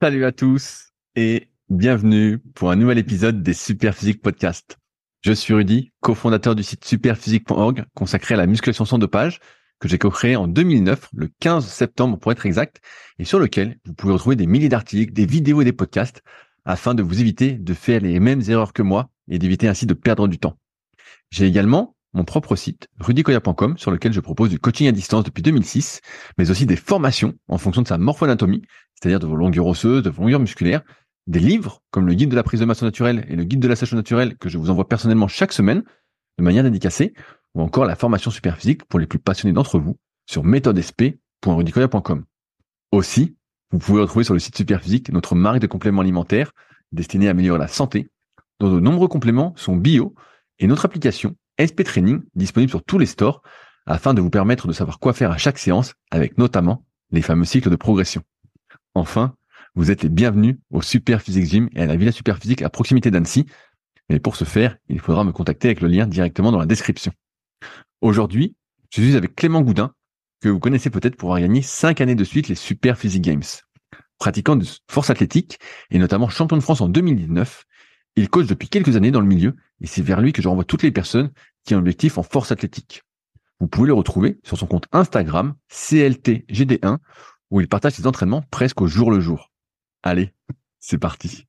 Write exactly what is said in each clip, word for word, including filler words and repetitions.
Salut à tous et bienvenue pour un nouvel épisode des Superphysique Podcast. Je suis Rudy, cofondateur du site superphysique point org consacré à la musculation sans dopage que j'ai co-créé en deux mille neuf, le quinze septembre pour être exact, et sur lequel vous pouvez retrouver des milliers d'articles, des vidéos et des podcasts afin de vous éviter de faire les mêmes erreurs que moi et d'éviter ainsi de perdre du temps. J'ai également mon propre site, rudy koya point com, sur lequel je propose du coaching à distance depuis deux mille six, mais aussi des formations en fonction de sa morphoanatomie, c'est-à-dire de vos longueurs osseuses, de vos longueurs musculaires, des livres comme le guide de la prise de masse naturelle et le guide de la sèche naturelle que je vous envoie personnellement chaque semaine de manière dédicacée, ou encore la formation Superphysique pour les plus passionnés d'entre vous sur méthode s p point rudy koya point com. Aussi, vous pouvez retrouver sur le site Superphysique notre marque de compléments alimentaires destinée à améliorer la santé, dont de nombreux compléments sont bio, et notre application S P Training disponible sur tous les stores afin de vous permettre de savoir quoi faire à chaque séance avec notamment les fameux cycles de progression. Enfin, vous êtes les bienvenus au Superphysique Gym et à la Villa Superphysique à proximité d'Annecy. Mais pour ce faire, il faudra me contacter avec le lien directement dans la description. Aujourd'hui, je suis avec Clément Goudin, que vous connaissez peut-être pour avoir gagné cinq années de suite les Superphysique Games. Pratiquant de force athlétique et notamment champion de France en deux mille dix-neuf, il coach depuis quelques années dans le milieu et c'est vers lui que je renvoie toutes les personnes qui ont un objectif en force athlétique. Vous pouvez le retrouver sur son compte Instagram C L T G D un où il partage ses entraînements presque au jour le jour. Allez, c'est parti.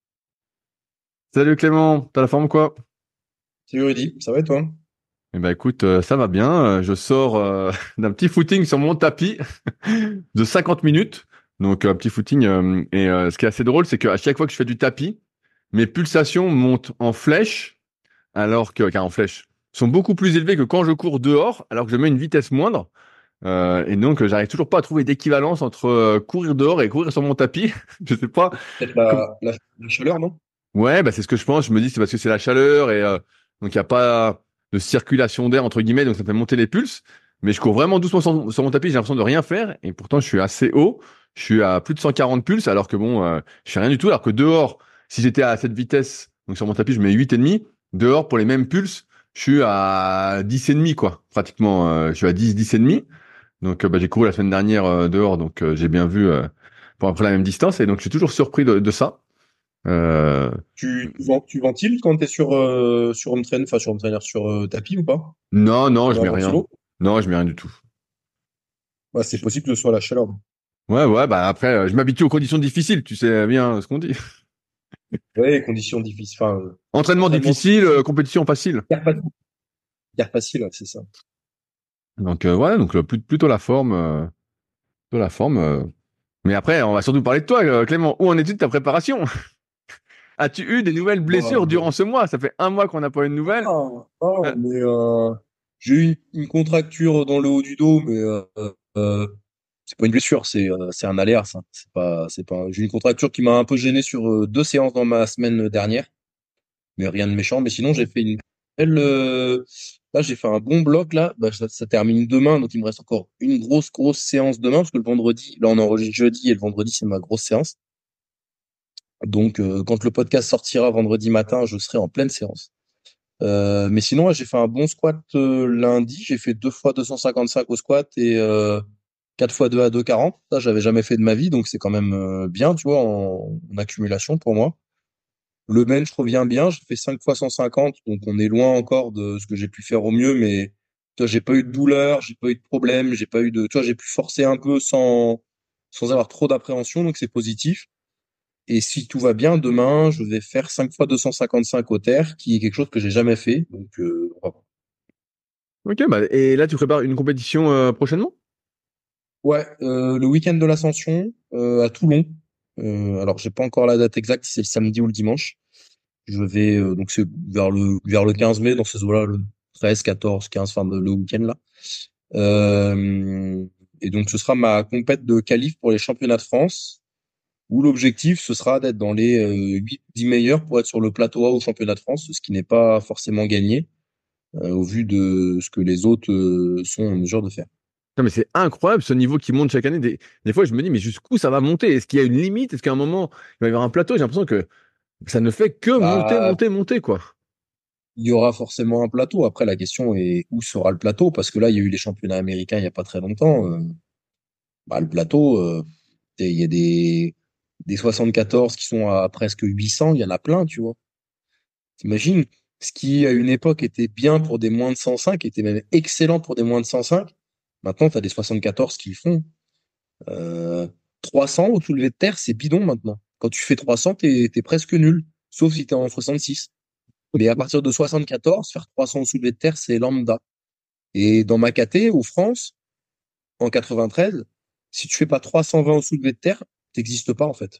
Salut Clément, t'as la forme ou quoi? Salut Rudy, ça va et toi? Eh ben écoute, euh, ça va bien. Euh, Je sors euh, d'un petit footing sur mon tapis de cinquante minutes. Donc un petit footing. euh, et euh, ce qui est assez drôle, c'est qu'à chaque fois que je fais du tapis, mes pulsations montent en flèche, alors que, car en flèche, sont beaucoup plus élevées que quand je cours dehors, alors que je mets une vitesse moindre. Euh, et donc, euh, j'arrive toujours pas à trouver d'équivalence entre euh, courir dehors et courir sur mon tapis. Je sais pas. Peut-être com- la, la, la chaleur, non? Ouais, bah c'est ce que je pense. Je me dis, c'est parce que c'est la chaleur et euh, donc il y a pas de circulation d'air entre guillemets, donc ça fait monter les pulses. Mais je cours vraiment doucement sur, sur mon tapis. J'ai l'impression de rien faire et pourtant je suis assez haut. Je suis à plus de cent quarante pulses, alors que bon, euh, je fais rien du tout. Alors que dehors, si j'étais à cette vitesse, donc sur mon tapis, je mets huit et demi. Dehors, pour les mêmes pulses, je suis à dix et demi quoi, pratiquement. Euh, je suis à dix, dix et demi. Donc, euh, bah, j'ai couru la semaine dernière euh, dehors, donc euh, j'ai bien vu euh, pour après la même distance. Et donc, je suis toujours surpris de, de ça. Euh, Tu, tu, ven- tu ventiles quand t'es sur, euh, sur home trainer, enfin sur home trainer, sur euh, tapis ou pas? non, non, Tu je mets un mets rien. ventilo? Non, je mets rien du tout. Ouais, c'est Je- possible que ce soit la chaleur. Ouais, ouais, bah après, euh, je m'habitue aux conditions difficiles, tu sais bien ce qu'on dit. Ouais, conditions difficiles, enfin, euh, Entraînement entraînement difficile, euh, difficile, compétition facile. guerre facile, guerre facile, ouais, c'est ça. Donc, euh, ouais, donc euh, plus- plutôt la forme. Euh, plutôt la forme. euh. Mais après, on va surtout parler de toi, euh, Clément. Où en es-tu de ta préparation? As-tu eu des nouvelles blessures Bah, durant ce mois? Ça fait un mois qu'on n'a pas eu de nouvelles. ah, ah, Euh, mais euh, j'ai eu une, une contracture dans le haut du dos, mais euh, euh, c'est pas une blessure, c'est euh, c'est un aléa, ça. C'est pas, c'est pas. J'ai eu une contracture qui m'a un peu gêné sur euh, deux séances dans ma semaine dernière. Mais rien de méchant. Mais sinon, j'ai fait une belle, euh, là, j'ai fait un bon bloc, là. Bah, ça, ça termine demain. Donc, il me reste encore une grosse, grosse séance demain. Parce que le vendredi, là, on enregistre jeudi et le vendredi, c'est ma grosse séance. Donc, euh, quand le podcast sortira vendredi matin, je serai en pleine séance. Euh, mais sinon, ouais, j'ai fait un bon squat euh, lundi. J'ai fait deux fois deux cent cinquante-cinq au squat et euh, quatre fois deux à deux cent quarante. Ça, j'avais jamais fait de ma vie. Donc, c'est quand même euh, bien, tu vois, en, en accumulation pour moi. Le bench revient bien, j'ai fait cinq fois cent cinquante, donc on est loin encore de ce que j'ai pu faire au mieux, mais tu vois, j'ai pas eu de douleur, j'ai pas eu de problème, j'ai pas eu de, tu vois, j'ai pu forcer un peu sans, sans avoir trop d'appréhension, donc c'est positif. Et si tout va bien, demain, je vais faire cinq fois deux cent cinquante-cinq au terre, qui est quelque chose que j'ai jamais fait, donc euh, on va voir. Ok, bah, et là, tu prépares une compétition euh, prochainement? Ouais, euh, le week-end de l'Ascension euh, à Toulon. Euh, alors j'ai pas encore la date exacte, si c'est le samedi ou le dimanche. Je vais, euh, donc c'est vers le, vers le quinze mai, dans ces eaux-là, le treize, quatorze, quinze, enfin, le week-end, là. Euh, et donc, ce sera ma compète de qualif pour les championnats de France, où l'objectif, ce sera d'être dans les euh, huit, dix meilleurs pour être sur le plateau A au championnat de France, ce qui n'est pas forcément gagné, euh, au vu de ce que les autres euh, sont en mesure de faire. Non, mais c'est incroyable ce niveau qui monte chaque année. Des, des fois, je me dis, mais jusqu'où ça va monter? Est-ce qu'il y a une limite? Est-ce qu'à un moment, il va y avoir un plateau? J'ai l'impression que ça ne fait que monter, Bah, monter, monter, quoi. il y aura forcément un plateau. Après, la question est où sera le plateau? Parce que là, il y a eu les championnats américains il y a pas très longtemps. Euh, bah, le plateau, euh, il y a des des soixante-quatorze qui sont à presque huit cents, il y en a plein, tu vois. T'imagines, ce qui à une époque était bien pour des moins de cent cinq, était même excellent pour des moins de cent cinq. Maintenant, tu as des soixante-quatorze qui le font. Euh, trois cents au soulevé de terre, c'est bidon maintenant. Quand tu fais trois cents, t'es, t'es presque nul, sauf si t'es en soixante-six. Mais à partir de soixante-quatorze, faire trois cents au soulevé de terre, c'est lambda. Et dans ma caté, au France, en quatre-vingt-treize, si tu fais pas trois cent vingt au soulevé de terre, t'existes pas, en fait.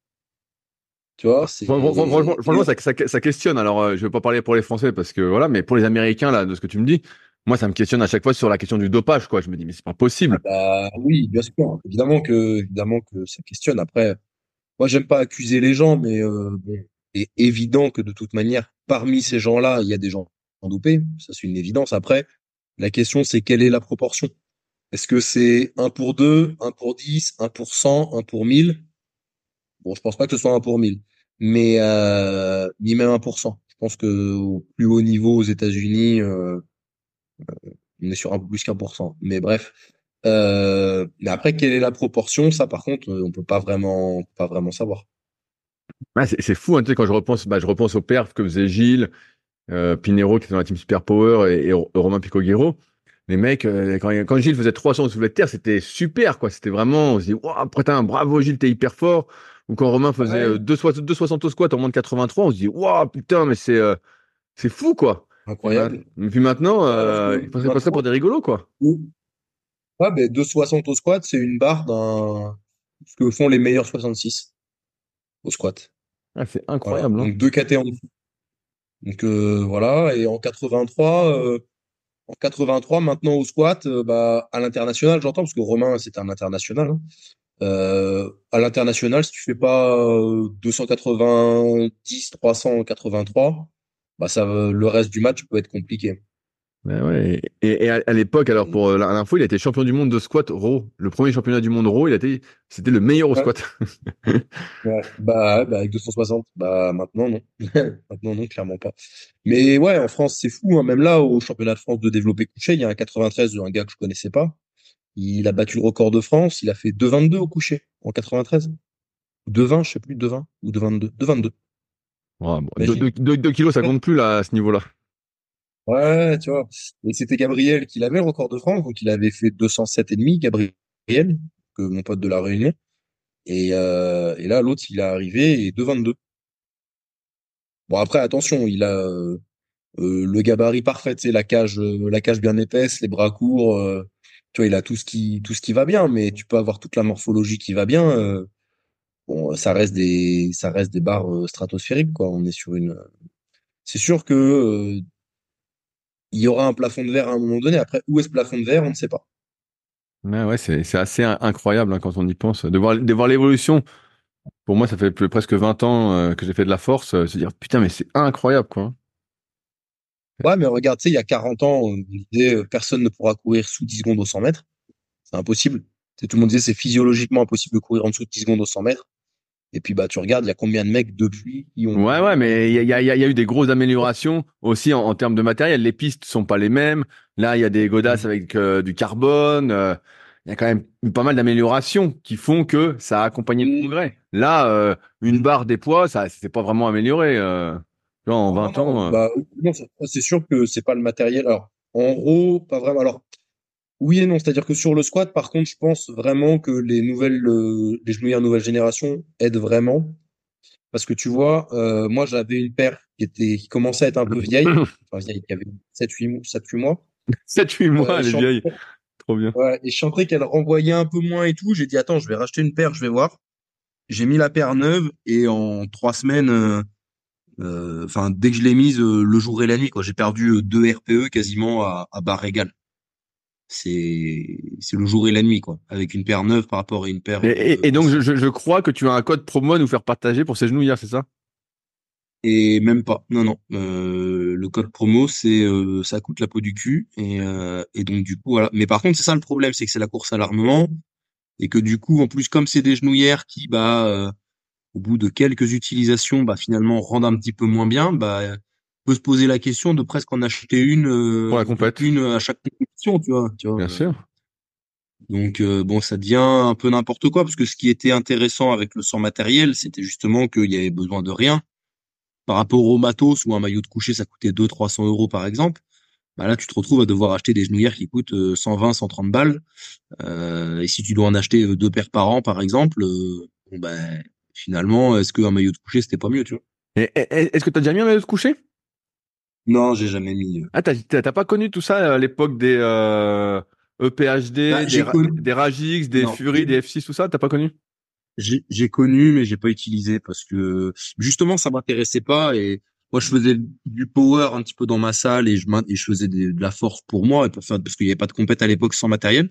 Tu vois, c'est... Fran- fran- Franchement, Et, franchement, ça, ça, ça questionne. Alors, euh, je vais pas parler pour les Français parce que voilà, mais pour les Américains, là, de ce que tu me dis, moi, ça me questionne à chaque fois sur la question du dopage, quoi. Je me dis, mais c'est pas ah possible. bah oui, bien sûr. Évidemment que, évidemment que ça questionne. Après, moi, j'aime pas accuser les gens, mais euh, bon, c'est évident que de toute manière, parmi ces gens-là, il y a des gens dopés. Ça, c'est une évidence. Après, la question, c'est quelle est la proportion? Est-ce que c'est un pour deux, un pour dix, un pour cent, un pour mille? Bon, je pense pas que ce soit un pour mille, mais euh, ni même un pour cent. Je pense que au plus haut niveau aux États-Unis, euh, on est sur un peu plus qu'un pour cent. Mais bref. Euh, mais après, quelle est la proportion? Ça, par contre, euh, on peut pas vraiment, pas vraiment savoir. Ouais, c'est c'est fou, hein, tu sais, quand je repense, bah, je repense aux perfs que faisait Gilles, euh, Pinero qui était dans la team Super Power et, et Romain Picoguero. Les mecs, euh, quand, quand Gilles faisait trois cents au soulevé de terre, c'était super, quoi. C'était vraiment, on se dit, waouh, putain, bravo Gilles, t'es hyper fort. Ou quand Romain faisait Ouais, euh, deux soixante au squat en moins de quatre-vingt-trois, on se dit, waouh, putain, mais c'est euh, c'est fou, quoi. Et, ma- incroyable. et puis maintenant, Ouais, alors euh, que ils passaient passaient pour maintenant, des rigolos, quoi. ouais, ben, deux soixante au squat, c'est une barre d'un, ce que font les meilleurs soixante-six au squat. Ah, c'est Voilà. incroyable, hein. Donc deux catés en dessous. Donc euh, voilà. Et en quatre-vingt-trois, euh, en quatre-vingt-trois, maintenant au squat, euh, bah, à l'international, j'entends, parce que Romain, c'était un international, hein. Euh, à l'international, si tu fais pas euh, deux cent quatre-vingt-dix, trois cent quatre-vingt-trois, bah ça, va- le reste du match peut être compliqué. Ouais, ouais. Et, et à, à l'époque, alors pour euh, l'info, il a été champion du monde de squat raw. Le premier championnat du monde raw, il a été, c'était le meilleur au Ouais, squat. ouais. Bah, bah avec deux cent soixante, bah maintenant non. Maintenant non, clairement pas. Mais ouais, en France, c'est fou, hein. Même là, au championnat de France de développé couché, il y a un quatre-vingt-treize, un gars que je connaissais pas. Il a battu le record de France, il a fait deux vingt-deux au couché en quatre-vingt-treize. deux vingt, je sais plus, deux vingt ou deux vingt-deux. deux vingt-deux. Ouais, bon, deux, Imagine. deux- deux- deux kilos, ça compte plus là, à ce niveau-là. Ouais, tu vois. Et c'était Gabriel qui l'avait le record de France, donc il avait fait deux cent sept et demi, Gabriel, que mon pote de la Réunion. Et, euh, et là, l'autre, il est arrivé et deux vingt-deux. Bon, après, attention, il a euh, euh, le gabarit parfait, c'est la cage, euh, la cage bien épaisse, les bras courts. Euh, tu vois, il a tout ce qui, tout ce qui va bien, mais tu peux avoir toute la morphologie qui va bien. Euh, bon, ça reste des, ça reste des barres euh, stratosphériques, quoi. On est sur une. C'est sûr que euh, il y aura un plafond de verre à un moment donné. Après, où est ce plafond de verre, on ne sait pas. Mais ouais, c'est c'est assez in- incroyable hein, quand on y pense. De voir, de voir l'évolution. Pour moi, ça fait plus- presque vingt ans euh, que j'ai fait de la force. euh, se dire, putain, mais c'est incroyable, quoi. Ouais, mais regarde, tu sais, il y a quarante ans, on disait euh, personne ne pourra courir sous dix secondes au cent mètres. C'est impossible. Tu sais, tout le monde disait c'est physiologiquement impossible de courir en dessous de dix secondes au cent mètres. Et puis, bah, tu regardes, il y a combien de mecs depuis qui ont. Ouais, ouais, mais il y a, il y a- il y a eu des grosses améliorations aussi en, en termes de matériel. Les pistes sont pas les mêmes. Là, il y a des godasses Mhm. avec euh, du carbone. euh, Il y a quand même pas mal d'améliorations qui font que ça a accompagné le Oui. progrès. Là, euh, une barre des poids, ça, c'est pas vraiment amélioré. Euh, tu vois, en Ah non, vingt non, ans. euh. bah, non, c'est c'est sûr que c'est pas le matériel. Alors, en gros, pas vraiment. Alors, oui et non. C'est-à-dire que sur le squat, par contre, je pense vraiment que les nouvelles, euh, les genouillères nouvelle génération aident vraiment. Parce que tu vois, euh, moi, j'avais une paire qui était, qui commençait à être un peu vieille. Enfin, vieille, qui avait sept huit mois, sept huit mois. sept huit Euh, mois, et elle je est sentais, vieille. Trop bien. ouais, et je sentais qu'elle renvoyait un peu moins et tout. J'ai dit, attends, je vais racheter une paire, je vais voir. J'ai mis la paire neuve et en trois semaines, euh, euh, enfin, dès que je l'ai mise, euh, le jour et la nuit, quoi, j'ai perdu euh, deux R P E quasiment à, à barre égale. C'est, c'est le jour et la nuit, quoi. Avec une paire neuve par rapport à une paire Et, euh, et- et donc, je, ancienne. je- je crois que tu as un code promo à nous faire partager pour ces genouillères, c'est ça? Et même pas. Non, non. Euh, le code promo, c'est euh, ça coûte la peau du cul. Et, euh, et donc du coup, voilà. Mais par contre, c'est ça le problème, c'est que c'est la course à l'armement. Et que du coup, en plus, comme c'est des genouillères qui, bah, euh, au bout de quelques utilisations, bah, finalement, rendent un petit peu moins bien, bah, euh, peut se poser la question de presque en acheter une, Pour la euh, compète, une à chaque compétition, tu vois. Tu vois. bien euh. sûr. Donc euh, bon, ça devient un peu n'importe quoi parce que ce qui était intéressant avec le sans matériel, c'était justement qu'il y avait besoin de rien. Par rapport au matos où un maillot de coucher ça coûtait deux trois cents euros par exemple, bah là tu te retrouves à devoir acheter des genouillères qui coûtent euh, cent vingt cent trente balles. Euh, et si tu dois en acheter euh, deux paires par an par exemple, euh, bon ben finalement est-ce qu'un maillot de coucher c'était pas mieux, tu vois? Et, et- est-ce que t'as déjà mis un maillot de coucher? Non, j'ai jamais mis. euh. Ah, t'as, t'as t'as pas connu tout ça à l'époque des euh, E P H Bah D, des, j'ai Ra- connu. des Ragix, des Non, Fury, des F six, tout ça, t'as pas connu? j'ai j'ai connu mais j'ai pas utilisé parce que justement ça m'intéressait pas et moi je faisais du power un petit peu dans ma salle et je main- et je faisais des- de la force pour moi et pour faire parce qu'il y avait pas de compète à l'époque sans matériel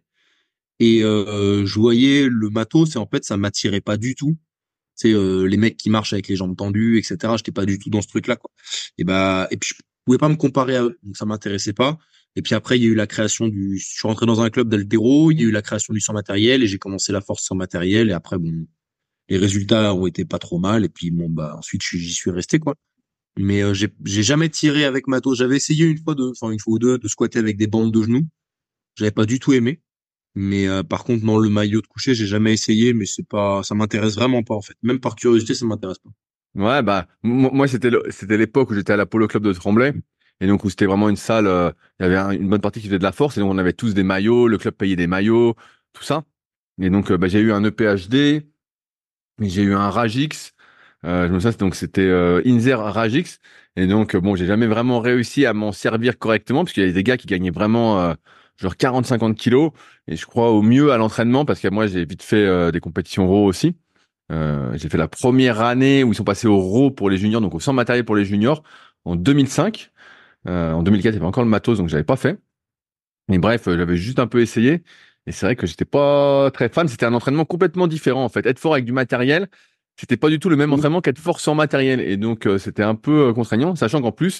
et euh, je voyais le matos et en fait ça m'attirait pas du tout. C'est euh, les mecs qui marchent avec les jambes tendues, et cetera. J'étais pas du tout dans ce truc-là, quoi. Et bah, et puis je pouvais pas me comparer à eux, donc ça m'intéressait pas. Et puis après, il y a eu la création du. Je suis rentré dans un club d'haltéro, il y a eu la création du sans matériel et j'ai commencé la force sans matériel. Et après, bon, les résultats ont été pas trop mal. Et puis bon, bah ensuite, je suis- j'y suis resté, quoi. Mais euh, j'ai j'ai jamais tiré avec matos. J'avais essayé une fois de, enfin une fois ou deux, de squatter avec des bandes de genoux. J'avais pas du tout aimé. Mais euh, par contre, dans le maillot de coucher, j'ai jamais essayé, mais c'est pas, ça m'intéresse vraiment pas en fait. Même par curiosité, ça m'intéresse pas. Ouais, bah, mo- moi, c'était le- c'était l'époque où j'étais à l'Apollo Club de Tremblay. Et donc, où c'était vraiment une salle, euh, il y avait un- une bonne partie qui faisait de la force. Et donc, on avait tous des maillots, le club payait des maillots, tout ça. Et donc, euh, bah, j'ai eu un E P H D, mais j'ai eu un Ragix. Euh, je me souviens, donc c'était euh, Inzer Ragix. Et donc, euh, bon, j'ai jamais vraiment réussi à m'en servir correctement, parce qu'il y avait des gars qui gagnaient vraiment euh, genre quarante cinquante kilos. Et je crois au mieux à l'entraînement, parce que moi, j'ai vite fait euh, des compétitions raw aussi. Euh, j'ai fait la première année où ils sont passés au raw pour les juniors, donc au sans matériel pour les juniors, en deux mille cinq. Euh, en deux mille quatre, il y avait encore le matos, donc j'avais pas fait. Mais bref, euh, j'avais juste un peu essayé. Et c'est vrai que j'étais pas très fan. C'était un entraînement complètement différent, en fait. Être fort avec du matériel, c'était pas du tout le même Mhm. entraînement qu'être fort sans matériel. Et donc, euh, c'était un peu euh, contraignant, sachant qu'en plus,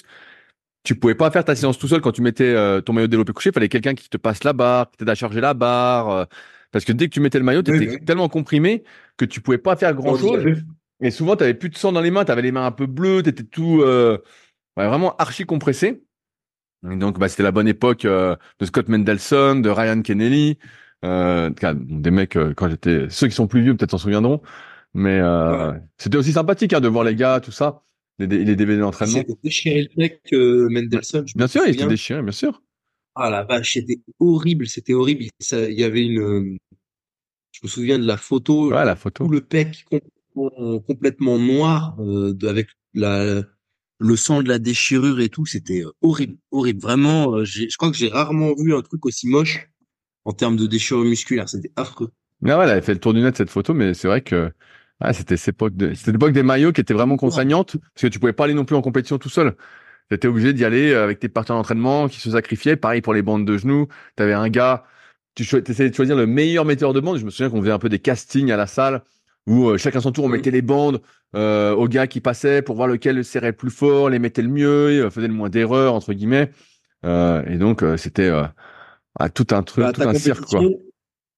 tu pouvais pas faire ta séance tout seul quand tu mettais euh, ton maillot développé couché. Il fallait quelqu'un qui te passe la barre, qui t'aide à charger la barre. euh, parce que dès que tu mettais le maillot, tu Oui, étais bah oui. tellement comprimé que tu pouvais pas faire grand-chose. Handicapé. Et souvent, tu avais plus de sang dans les mains, tu avais les mains un peu bleues, tu étais tout euh, ouais, vraiment archi compressé. Et donc, bah, c'était la bonne époque euh, de Scott Mendelson, de Ryan Kennelly, euh, en bon, des mecs euh, quand j'étais, ceux qui sont plus vieux peut-être s'en souviendront, mais Ouais. euh, c'était aussi sympathique hein, de voir les gars, tout ça, les, les D V D Il d'entraînement. s'était déchiré le mec, euh, Ouais. Mendelssohn, je Bien me sûr, il était souviens. déchiré, bien sûr. Ah la vache, c'était horrible, c'était horrible. Ça, il y avait une, euh, je me souviens de la photo, Ouais, la tout photo. le pec complètement, complètement noir, euh, de- avec la, le sang de la déchirure et tout, c'était euh, horrible, horrible. Vraiment, euh, j'ai, je crois que j'ai rarement vu un truc aussi moche en termes de déchirure musculaire. C'était affreux. Ah ouais, elle avait fait le tour du net cette photo, mais c'est vrai que ah, c'était cette époque de, c'était l'époque des maillots qui étaient vraiment contraignantes, parce que tu pouvais pas aller non plus en compétition tout seul. Tu étais obligé d'y aller euh, avec tes partenaires d'entraînement qui se sacrifiaient. Pareil pour les bandes de genoux. Tu avais un gars, tu cho- essayais de choisir le meilleur metteur de bande. Je me souviens qu'on faisait un peu des castings à la salle où euh, chacun son tour, on Mhm. mettait les bandes euh, aux gars qui passaient pour voir lequel serrait le plus fort, les mettait le mieux, euh, faisait le moins d'erreurs, entre guillemets. Euh, et donc, euh, c'était euh, ah, tout un truc, Bah, tout ta un cirque, quoi. compétition,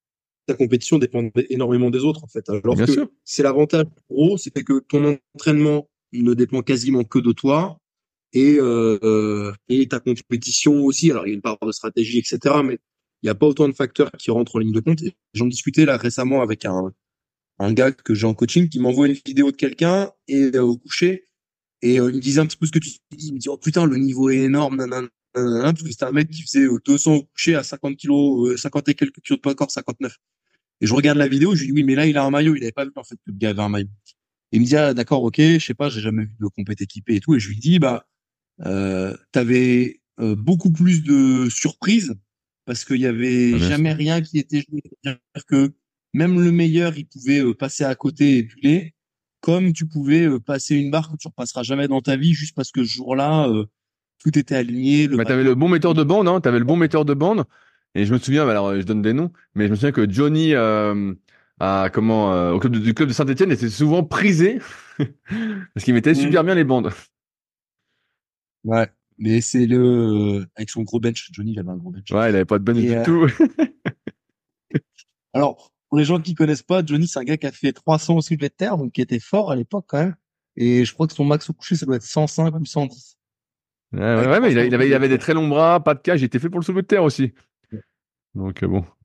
ta compétition dépend énormément des autres, en fait. Alors Bien que sûr. c'est l'avantage pro, c'est que ton entraînement ne dépend quasiment que de toi et, euh, euh, et ta compétition aussi. Alors, il y a une part de stratégie, et cetera, mais il n'y a pas autant de facteurs qui rentrent en ligne de compte. Et j'en discutais là récemment avec un, un gars que j'ai en coaching qui m'envoie une vidéo de quelqu'un et euh, au coucher et euh, il me disait un petit peu ce que tu dis. Il me dit, oh putain, le niveau est énorme, nanana, nanana, parce que c'était un mec qui faisait euh, deux cents au coucher à cinquante kilos, euh, cinquante et quelques kilos de poids corps, cinquante-neuf. Et je regarde la vidéo, je lui dis, oui, mais là, il a un maillot. Il avait pas vu, en fait, que le gars avait un maillot. Et il me dit, ah, d'accord, ok, je sais pas, j'ai jamais vu de compète équipée et tout. Et je lui dis, bah, euh, t'avais euh, beaucoup plus de surprises parce qu'il y Ah, avait bien sûr. jamais rien qui était joué. C'est-à-dire que même le meilleur, il pouvait euh, passer à côté et puller, comme tu pouvais euh, passer une barre que tu repasseras jamais dans ta vie juste parce que ce jour-là, euh, tout était aligné, le Bah, t'avais maillot. le bon metteur de bande, hein, t'avais le bon metteur de bande. Et je me souviens, bah, alors euh, je donne des noms, mais je me souviens que Johnny, euh, à, comment, euh, au club de- du club de Saint-Etienne, était souvent prisé parce qu'il mettait Mm. super bien les bandes. Ouais, mais c'est le euh, avec son gros bench, Johnny, il avait un gros bench. Ouais, il avait pas de bench Et du euh, tout. alors, pour les gens qui connaissent pas, Johnny, c'est un gars qui a fait trois cents au soulevé de terre, donc qui était fort à l'époque quand même. Et je crois que son max au coucher, ça doit être cent cinq ou cent dix. Ouais, ouais, Avec ouais, mais il trois cents avait, au il avait, il soulevé de avait des terre. très longs bras, pas de cage, il était fait pour le soulevé de terre aussi. Donc euh, bon.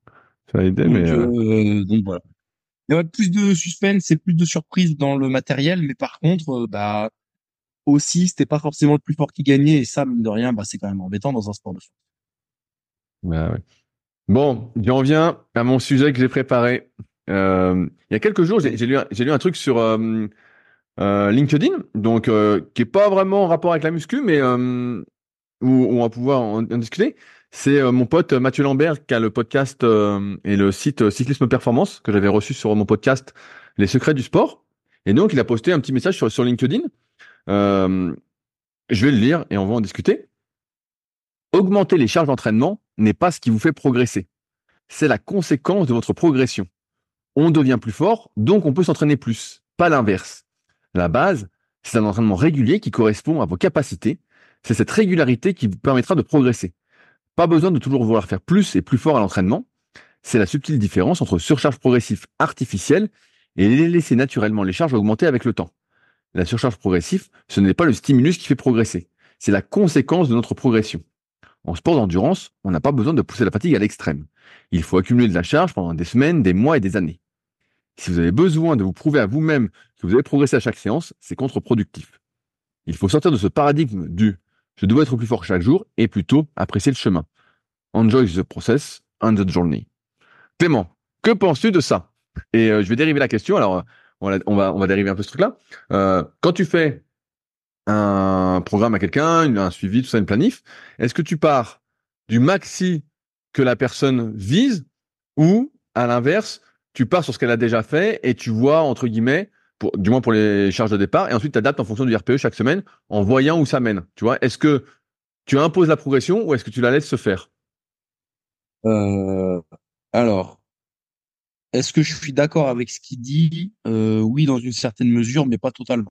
Ça a aidé, Donc, mais euh... euh, donc voilà. Il y a plus de suspense et plus de surprise dans le matériel, mais par contre, euh, bah aussi, c'était pas forcément le plus fort qui gagnait, et ça, mine de rien, bah c'est quand même embêtant dans un sport de force. bah, ouais. Bon, j'en viens à mon sujet que j'ai préparé. Euh, il y a quelques jours, j'ai j'ai lu, un- j'ai lu un truc sur euh, euh, LinkedIn, donc euh, qui est pas vraiment en rapport avec la muscu, mais euh, où, où on va pouvoir en, en discuter. C'est euh, mon pote Mathieu Lambert qui a le podcast euh, et le site euh, Cyclisme Performance que j'avais reçu sur mon podcast Les Secrets du Sport. Et donc, il a posté un petit message sur, sur LinkedIn. Euh, je vais le lire et on va en discuter. Augmenter les charges d'entraînement n'est pas ce qui vous fait progresser. C'est la conséquence de votre progression. On devient plus fort, donc on peut s'entraîner plus, pas l'inverse. La base, c'est un entraînement régulier qui correspond à vos capacités. C'est cette régularité qui vous permettra de progresser. Pas besoin de toujours vouloir faire plus et plus fort à l'entraînement. C'est la subtile différence entre surcharge progressive artificielle et laisser naturellement les charges augmenter avec le temps. La surcharge progressive, ce n'est pas le stimulus qui fait progresser. C'est la conséquence de notre progression. En sport d'endurance, on n'a pas besoin de pousser la fatigue à l'extrême. Il faut accumuler de la charge pendant des semaines, des mois et des années. Si vous avez besoin de vous prouver à vous-même que vous avez progressé à chaque séance, c'est contre-productif. Il faut sortir de ce paradigme du je dois être plus fort chaque jour et plutôt apprécier le chemin. Enjoy the process and the journey. Clément, que penses-tu de ça? Et euh, je vais dériver la question. Alors, euh, on va, on va, on va dériver un peu ce truc-là. Euh, quand tu fais un programme à quelqu'un, un suivi, tout ça, une planif, est-ce que tu pars du maxi que la personne vise ou, à l'inverse, tu pars sur ce qu'elle a déjà fait et tu vois, entre guillemets, pour, du moins pour les charges de départ, et ensuite tu adaptes en fonction du R P E chaque semaine en voyant où ça mène. Tu vois, est-ce que tu imposes la progression ou est-ce que tu la laisses se faire? Euh, alors, est-ce que je suis d'accord avec ce qu'il dit? Euh, oui, dans une certaine mesure, mais pas totalement.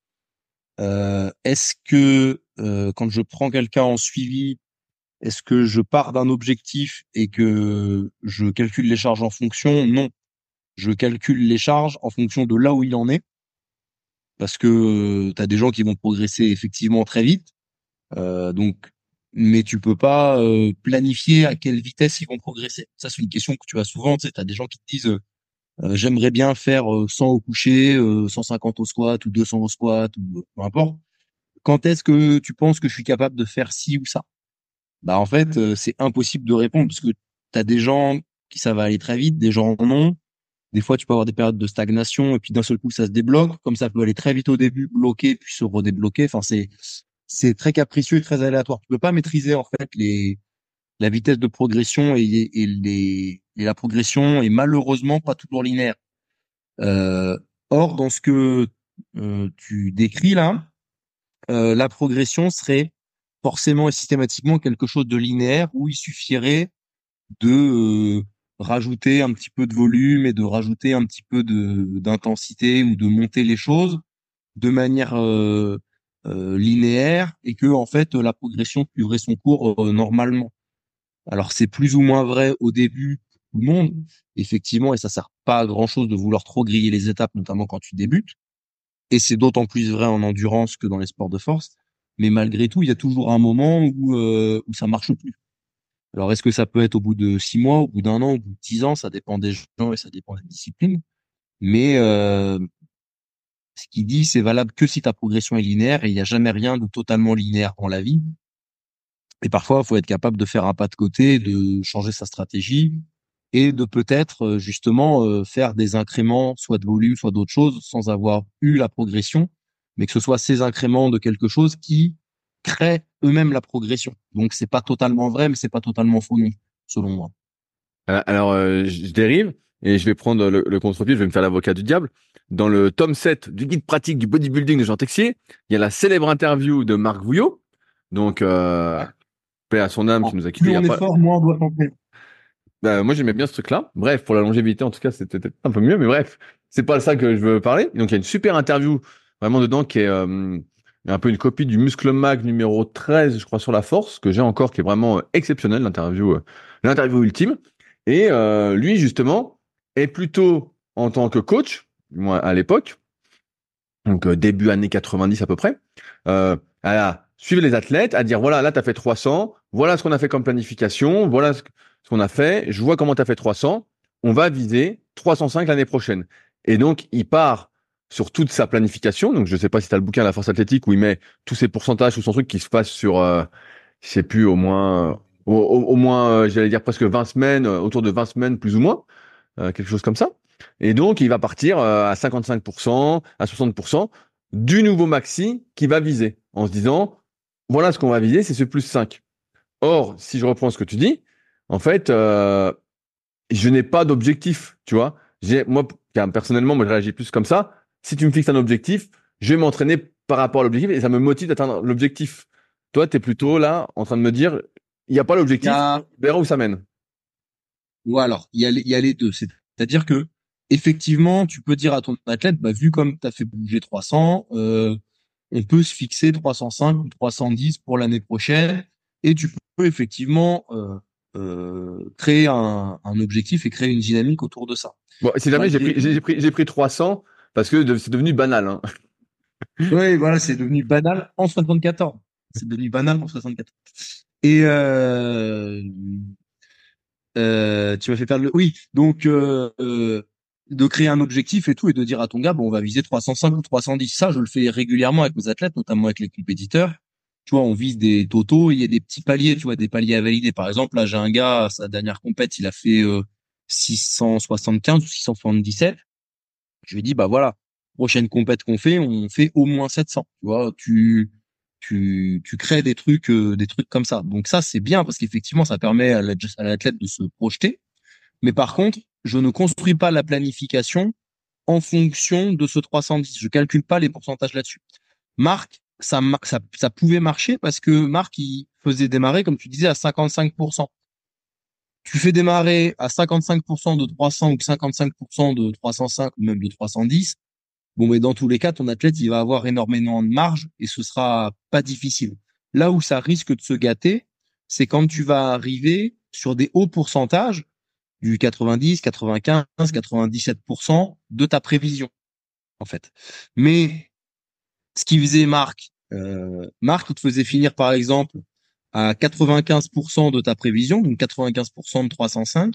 Euh, est-ce que euh, quand je prends quelqu'un en suivi, est-ce que je pars d'un objectif et que je calcule les charges en fonction? Non, je calcule les charges en fonction de là où il en est, parce que tu as des gens qui vont progresser effectivement très vite, euh, donc, mais tu peux pas euh, planifier à quelle vitesse ils vont progresser. Ça, c'est une question que tu as souvent. Tu sais, t'as des gens qui te disent euh, j'aimerais bien faire euh, cent au coucher, euh, cent cinquante au squat ou deux cents au squat ou euh, peu importe. Quand est-ce que tu penses que je suis capable de faire ci ou ça? Bah en fait, euh, c'est impossible de répondre parce que tu as des gens qui ça va aller très vite, des gens non. Des fois, tu peux avoir des périodes de stagnation et puis d'un seul coup, ça se débloque. Comme ça peut aller très vite au début, bloquer puis se redébloquer. Enfin, c'est c'est très capricieux et très aléatoire. Tu peux pas maîtriser en fait les la vitesse de progression et, et les et la progression est malheureusement pas toujours linéaire. Euh, or, dans ce que euh, tu décris là, euh, la progression serait forcément et systématiquement quelque chose de linéaire où il suffirait de euh, rajouter un petit peu de volume et de rajouter un petit peu de d'intensité ou de monter les choses de manière euh, euh, linéaire et que en fait la progression suivrait son cours euh, normalement. Alors c'est plus ou moins vrai au début pour tout le monde, effectivement, et ça sert pas à grand chose de vouloir trop griller les étapes, notamment quand tu débutes. Et c'est d'autant plus vrai en endurance que dans les sports de force. Mais malgré tout, il y a toujours un moment où euh, où ça marche plus. Alors est-ce que ça peut être au bout de six mois, au bout d'un an, au bout de dix ans, ça dépend des gens et ça dépend des disciplines. Mais euh, ce qu'il dit, c'est valable que si ta progression est linéaire et il n'y a jamais rien de totalement linéaire dans la vie. Et parfois, il faut être capable de faire un pas de côté, de changer sa stratégie et de peut-être euh, justement euh, faire des incréments, soit de volume, soit d'autres choses, sans avoir eu la progression, mais que ce soit ces incréments de quelque chose qui créent eux-mêmes la progression. Donc c'est pas totalement vrai, mais c'est pas totalement faux non, selon moi. Alors, alors, euh, je je dérive et je vais prendre le, le contre-pied, je vais me faire l'avocat du diable. Dans le tome sept du guide pratique du bodybuilding de Jean Texier, il y a la célèbre interview de Marc Vouillot, donc euh, paix à son âme qui nous a quittés Plus il y a on est pas. fort, moins on doit tenter. Bah, moi j'aimais bien ce truc-là. Bref, pour la longévité en tout cas, c'était peut-être un peu mieux, mais bref, c'est pas ça que je veux parler. Donc il y a une super interview vraiment dedans qui est euh, un peu une copie du Muscle Mag numéro treize, je crois, sur la force, que j'ai encore, qui est vraiment euh, exceptionnel, l'interview, euh, l'interview ultime. Et euh, lui, justement, est plutôt en tant que coach, moi à l'époque, donc euh, début années quatre-vingt-dix à peu près, euh, à suivre les athlètes, à dire voilà, là tu as fait trois cents, voilà ce qu'on a fait comme planification, voilà ce, ce qu'on a fait, je vois comment tu as fait trois cents, on va viser trois cent cinq l'année prochaine. Et donc, il part sur toute sa planification. Donc, je sais pas si tu as le bouquin La Force Athlétique où il met tous ses pourcentages, tout son truc qui se passe sur, euh, je sais plus, au moins, euh, au, au- au moins, euh, j'allais dire presque vingt semaines, euh, autour de vingt semaines plus ou moins, euh, quelque chose comme ça. Et donc, il va partir euh, à cinquante-cinq pour cent, à soixante pour cent du nouveau maxi qu'il va viser, en se disant, voilà ce qu'on va viser, c'est ce plus cinq. Or, si je reprends ce que tu dis, en fait, euh, je n'ai pas d'objectif, tu vois. J'ai, moi, personnellement, moi, je réagis plus comme ça. Si tu me fixes un objectif, je vais m'entraîner par rapport à l'objectif et ça me motive d'atteindre l'objectif. Toi, tu es plutôt là en train de me dire, il n'y a pas Il y l'objectif, a, on verra où ça mène. ou alors, il y a, les- il y a les deux. C'est-à-dire que, effectivement, tu peux dire à ton athlète, bah, vu comme tu as fait bouger trois cents, euh, on peut se fixer trois cent cinq ou trois cent dix pour l'année prochaine. Et tu peux effectivement euh, euh, créer un, un objectif et créer une dynamique autour de ça. Bon, si jamais j'ai Malgré pris, tout. j'ai pris, j'ai pris trois cents parce que de- c'est devenu banal, hein. Oui, voilà, c'est devenu banal en soixante-quatorze. C'est devenu banal en soixante-quatorze. Et euh, euh, tu m'as fait perdre le... Oui, donc euh, euh, de créer un objectif et tout et de dire à ton gars, bon, on va viser trois cent cinq ou trois cent dix. Ça, je le fais régulièrement avec mes athlètes, notamment avec les compétiteurs. Tu vois, on vise des totaux, il y a des petits paliers, tu vois, des paliers à valider. Par exemple, là, j'ai un gars, sa dernière compète, il a fait euh, six cent soixante-quinze ou six cent soixante-dix-sept. Je lui ai dit, bah voilà, prochaine compète qu'on fait, on fait au moins sept cents. Tu vois, tu tu tu crées des trucs euh, des trucs comme ça. Donc ça, c'est bien parce qu'effectivement, ça permet à l'at- à l'athlète de se projeter. Mais par contre, je ne construis pas la planification en fonction de ce trois cent dix. Je calcule pas les pourcentages là-dessus. Marc, ça, ma- ça, ça pouvait marcher parce que Marc, il faisait démarrer, comme tu disais, à cinquante-cinq pour cent. Tu fais démarrer à cinquante-cinq pour cent de trois cents ou cinquante-cinq pour cent de trois cent cinq ou même de trois cent dix. Bon, mais dans tous les cas, ton athlète, il va avoir énormément de marge et ce sera pas difficile. Là où ça risque de se gâter, c'est quand tu vas arriver sur des hauts pourcentages du quatre-vingt-dix, quatre-vingt-quinze, quatre-vingt-dix-sept pour cent de ta prévision, en fait. Mais ce qui faisait Marc, euh, Marc, il te faisait finir, par exemple, à quatre-vingt-quinze pour cent de ta prévision, donc quatre-vingt-quinze pour cent de trois cent cinq.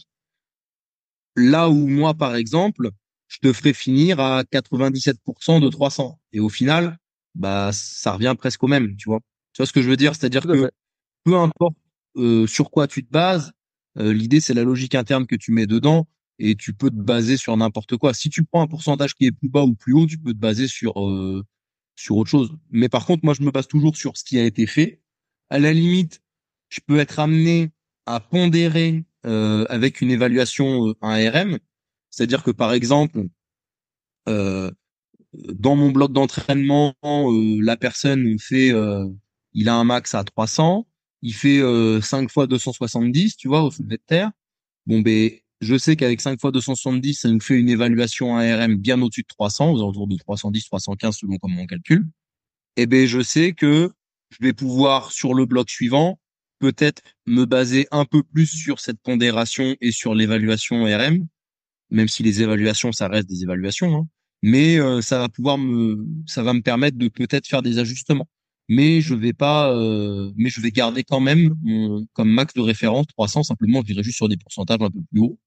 Là où moi, par exemple, je te ferai finir à quatre-vingt-dix-sept pour cent de trois cents. Et au final, bah, ça revient presque au même, tu vois. Tu vois ce que je veux dire? C'est-à-dire Tout à que fait. peu importe euh, sur quoi tu te bases, euh, l'idée, c'est la logique interne que tu mets dedans et tu peux te baser sur n'importe quoi. Si tu prends un pourcentage qui est plus bas ou plus haut, tu peux te baser sur, euh, sur autre chose. Mais par contre, moi, je me base toujours sur ce qui a été fait. À la limite, je peux être amené à pondérer euh, avec une évaluation, euh, un R M. C'est-à-dire que, par exemple, euh, dans mon bloc d'entraînement, euh, la personne fait, euh, il a un max à trois cents, il fait euh, cinq fois deux cent soixante-dix, tu vois, au soulevé de terre. Bon, ben, je sais qu'avec cinq fois deux cent soixante-dix, ça nous fait une évaluation A R M bien au-dessus de trois cents, aux alentours de trois cent dix, trois cent quinze, selon comment on calcule. Et ben, je sais que je vais pouvoir, sur le bloc suivant, peut-être me baser un peu plus sur cette pondération et sur l'évaluation R M, même si les évaluations, ça reste des évaluations, hein. Mais euh, ça va pouvoir me, ça va me permettre de peut-être faire des ajustements. Mais je vais pas, euh, mais je vais garder quand même mon, comme max de référence trois cents. Simplement, je dirais juste sur des pourcentages un peu plus hauts.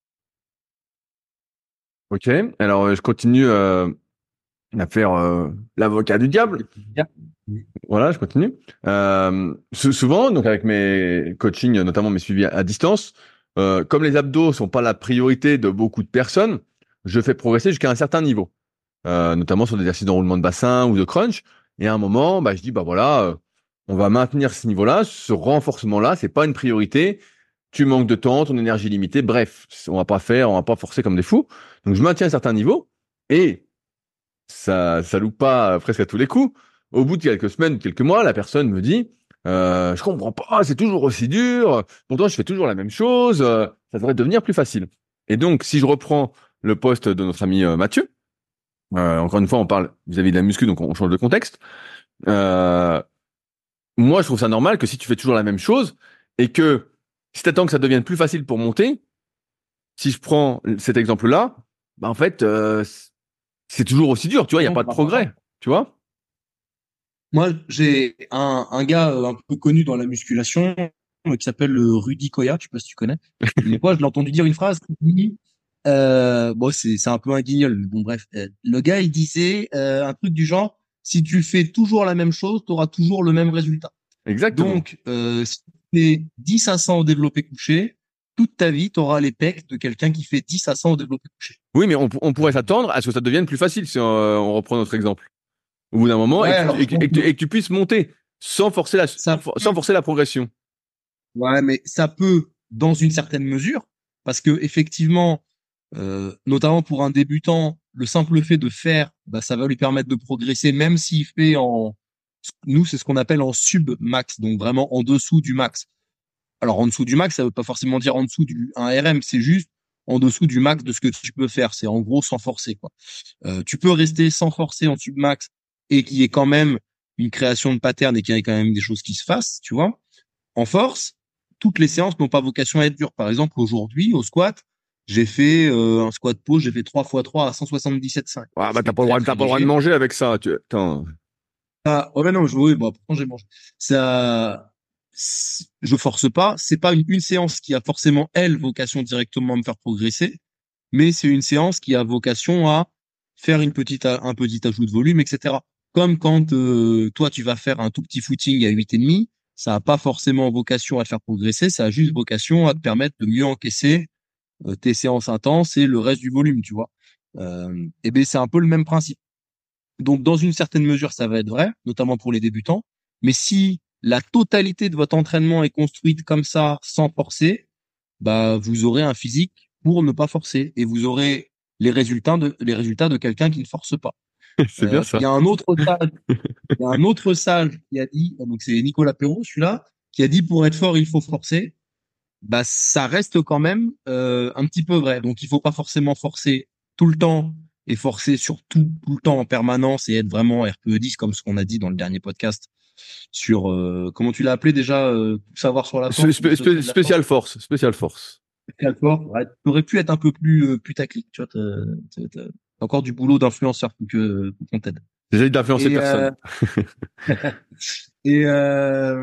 Ok. Alors, euh, je continue euh, à faire euh, l'avocat du diable. Voilà, je continue. Euh, sou- souvent, donc avec mes coachings, notamment mes suivis à, à distance, euh, comme les abdos sont pas la priorité de beaucoup de personnes, je fais progresser jusqu'à un certain niveau, euh, notamment sur des exercices d'enroulement de bassin ou de crunch. Et à un moment, bah, je dis, bah voilà, euh, on va maintenir ce niveau-là, ce renforcement-là, c'est pas une priorité. Tu manques de temps, ton énergie est limitée. Bref, on va pas faire, on va pas forcer comme des fous. Donc, je maintiens un certain niveau et ça, ça loupe pas presque à tous les coups. Au bout de quelques semaines, quelques mois, la personne me dit, euh, je comprends pas, c'est toujours aussi dur. Pourtant, je fais toujours la même chose. euh, Ça devrait devenir plus facile. Et donc, si je reprends le poste de notre ami euh, Mathieu, euh, encore une fois, on parle vis-à-vis de la muscu, donc on change de contexte. Euh, Moi, je trouve ça normal que si tu fais toujours la même chose et que si tu attends que ça devienne plus facile pour monter, si je prends cet exemple-là, bah en fait, euh, c'est toujours aussi dur, tu vois, il n'y a Non, pas ça de marchera pas. progrès, tu vois. Moi, j'ai un, un gars euh, un peu connu dans la musculation euh, qui s'appelle euh, Rudy Koya, je sais pas si tu connais. Une fois, je l'ai entendu dire une phrase qui dit, Euh, bon, c'est c'est un peu un guignol, mais bon, bref. Euh, le gars, il disait euh, un truc du genre, si tu fais toujours la même chose, tu auras toujours le même résultat. Exactement. Donc, euh, si tu fais dix à cent au développé couché, toute ta vie, tu auras les pecs de quelqu'un qui fait dix à cent au développé couché. Oui, mais on, on pourrait s'attendre à ce que ça devienne plus facile si on, on reprend notre exemple. Au bout d'un moment, Ouais, et que, tu, alors et, je que, pense et que tu- que et que tu puisses monter sans forcer la, ça sans peut, forcer la progression. ouais, mais ça peut dans une certaine mesure, parce que effectivement, euh, notamment pour un débutant, le simple fait de faire, bah, ça va lui permettre de progresser, même s'il fait en, nous, c'est ce qu'on appelle en sub-max, donc vraiment en dessous du max. Alors, en dessous du max, ça veut pas forcément dire en dessous du un R M, c'est juste en dessous du max de ce que tu peux faire. C'est en gros sans forcer, quoi. Euh, tu peux rester sans forcer en sub-max et qu'il y ait quand même une création de pattern et qu'il y ait quand même des choses qui se fassent, tu vois. En force, toutes les séances n'ont pas vocation à être dures. Par exemple, aujourd'hui, au squat, j'ai fait euh, un squat pause, j'ai fait trois fois trois à cent soixante-dix-sept virgule cinq. Ah, bah, t'as C'était pas le très, droit, très t'as pas le droit de léger. manger avec ça. Tu, attends. Ah, oh ben non, je, oui, bon, pourtant j'ai mangé. Ça, c'est- je force pas. C'est pas une, une séance qui a forcément, elle, vocation directement à me faire progresser, mais c'est une séance qui a vocation à faire une petite, a- un petit ajout de volume, et cetera. Comme quand euh, toi, tu vas faire un tout petit footing à huit virgule cinq, ça a pas forcément vocation à te faire progresser, ça a juste vocation à te permettre de mieux encaisser euh, tes séances intenses et le reste du volume, tu vois. Euh, et ben c'est un peu le même principe. Donc, dans une certaine mesure, ça va être vrai, notamment pour les débutants. Mais si la totalité de votre entraînement est construite comme ça, sans forcer, bah, vous aurez un physique pour ne pas forcer et vous aurez les résultats de, les résultats de quelqu'un qui ne force pas. C'est bien Euh, Il ça. y a un autre sage, il y a un autre sage qui a dit, donc c'est Nicolas Perrault, celui-là, qui a dit pour être fort, il faut forcer. Bah, ça reste quand même euh, un petit peu vrai. Donc, il faut pas forcément forcer tout le temps et forcer sur tout, tout le temps en permanence et être vraiment R P E dix comme ce qu'on a dit dans le dernier podcast sur euh, comment tu l'as appelé déjà, euh, tout savoir sur la Spé- force ou les spé- spé- secrets de la force. spécial force, spécial force. Quelle force, ouais, t'aurais pu être un peu plus euh, putaclic, tu vois, t'as, t'as- t'as encore du boulot d'influenceur pour que pour qu'on t'aide. J'essaie d'influencer Et euh, personne. et euh,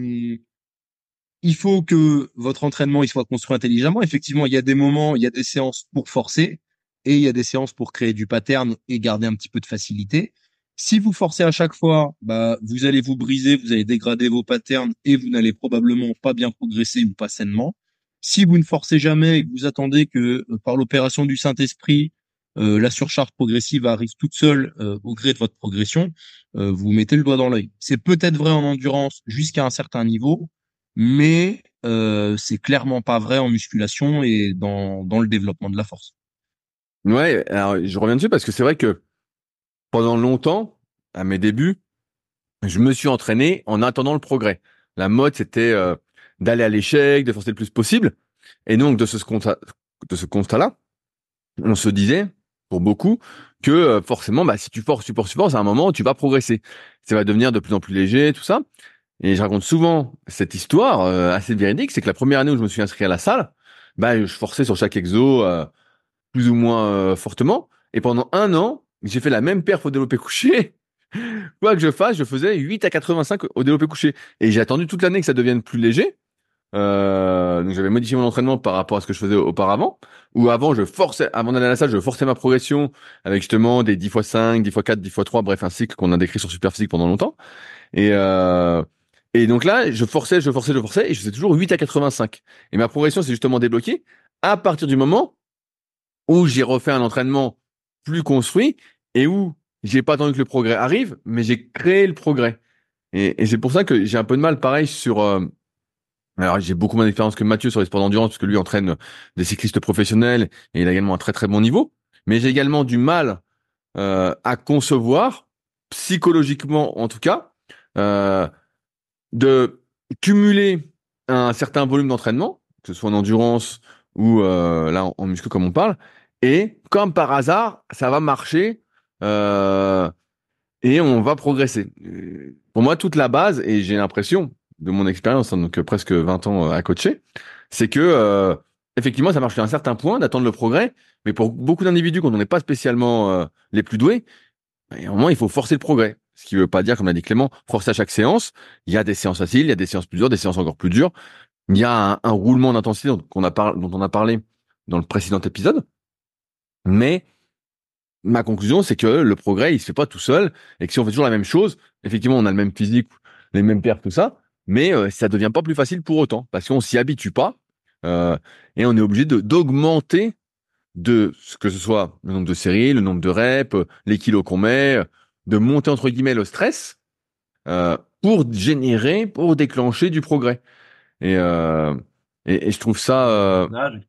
il faut que votre entraînement il soit construit intelligemment. Effectivement, il y a des moments, il y a des séances pour forcer et il y a des séances pour créer du pattern et garder un petit peu de facilité. Si vous forcez à chaque fois, bah, vous allez vous briser, vous allez dégrader vos patterns et vous n'allez probablement pas bien progresser ou pas sainement. Si vous ne forcez jamais et que vous attendez que euh, par l'opération du Saint-Esprit, euh, la surcharge progressive arrive toute seule euh, au gré de votre progression, euh, vous mettez le doigt dans l'œil. C'est peut-être vrai en endurance jusqu'à un certain niveau, mais euh, c'est clairement pas vrai en musculation et dans, dans le développement de la force. Ouais, alors je reviens dessus parce que c'est vrai que pendant longtemps, à mes débuts, je me suis entraîné en attendant le progrès. La mode, c'était euh, d'aller à l'échec, de forcer le plus possible. Et donc, de ce constat, de ce constat-là, on se disait, pour beaucoup, que euh, forcément, bah, si tu forces, tu forces, tu forces, à un moment, tu vas progresser. Ça va devenir de plus en plus léger, tout ça. Et je raconte souvent cette histoire euh, assez véridique, c'est que la première année où je me suis inscrit à la salle, bah, je forçais sur chaque exo euh, plus ou moins euh, fortement. Et pendant un an, j'ai fait la même perf au développé couché. Quoi que je fasse, je faisais huit à quatre-vingt-cinq au développé couché. Et j'ai attendu toute l'année que ça devienne plus léger. Euh, donc j'avais modifié mon entraînement par rapport à ce que je faisais auparavant. Ou avant, je forçais, avant d'aller à la salle, je forçais ma progression avec justement des dix fois cinq, dix fois quatre, dix fois trois, bref, un cycle qu'on a décrit sur Superphysique pendant longtemps. Et, euh, et donc là, je forçais, je forçais, je forçais, et je faisais toujours huit à quatre-vingt-cinq. Et ma progression s'est justement débloquée à partir du moment où j'ai refait un entraînement plus construit et où j'ai pas attendu que le progrès arrive, mais j'ai créé le progrès. Et, et c'est pour ça que j'ai un peu de mal, pareil, sur... euh, alors, j'ai beaucoup moins d'expérience que Mathieu sur les sports d'endurance, parce que lui entraîne des cyclistes professionnels et il a également un très très bon niveau. Mais j'ai également du mal euh, à concevoir, psychologiquement en tout cas, euh, de cumuler un certain volume d'entraînement, que ce soit en endurance ou euh, là en, en muscu comme on parle, et comme par hasard, ça va marcher euh, et on va progresser. Euh, Pour moi, toute la base, et j'ai l'impression de mon expérience, hein, donc euh, presque vingt ans euh, à coacher, c'est que euh, effectivement, ça marche jusqu'à un certain point d'attendre le progrès, mais pour beaucoup d'individus, quand on n'est pas spécialement euh, les plus doués, et à un moment, il faut forcer le progrès. Ce qui ne veut pas dire, comme l'a dit Clément, forcer à chaque séance. Il y a des séances faciles, il y a des séances plus dures, des séances encore plus dures. Il y a un, un roulement d'intensité dont on a par- dont on a parlé dans le précédent épisode. Mais ma conclusion, c'est que le progrès, il se fait pas tout seul, et que si on fait toujours la même chose, effectivement, on a le même physique, les mêmes perfs, tout ça, mais euh, ça devient pas plus facile pour autant, parce qu'on s'y habitue pas, euh, et on est obligé de d'augmenter de ce que ce soit le nombre de séries, le nombre de reps, euh, les kilos qu'on met, euh, de monter entre guillemets le stress euh, pour générer, pour déclencher du progrès. Et, euh, et, et je trouve ça, euh,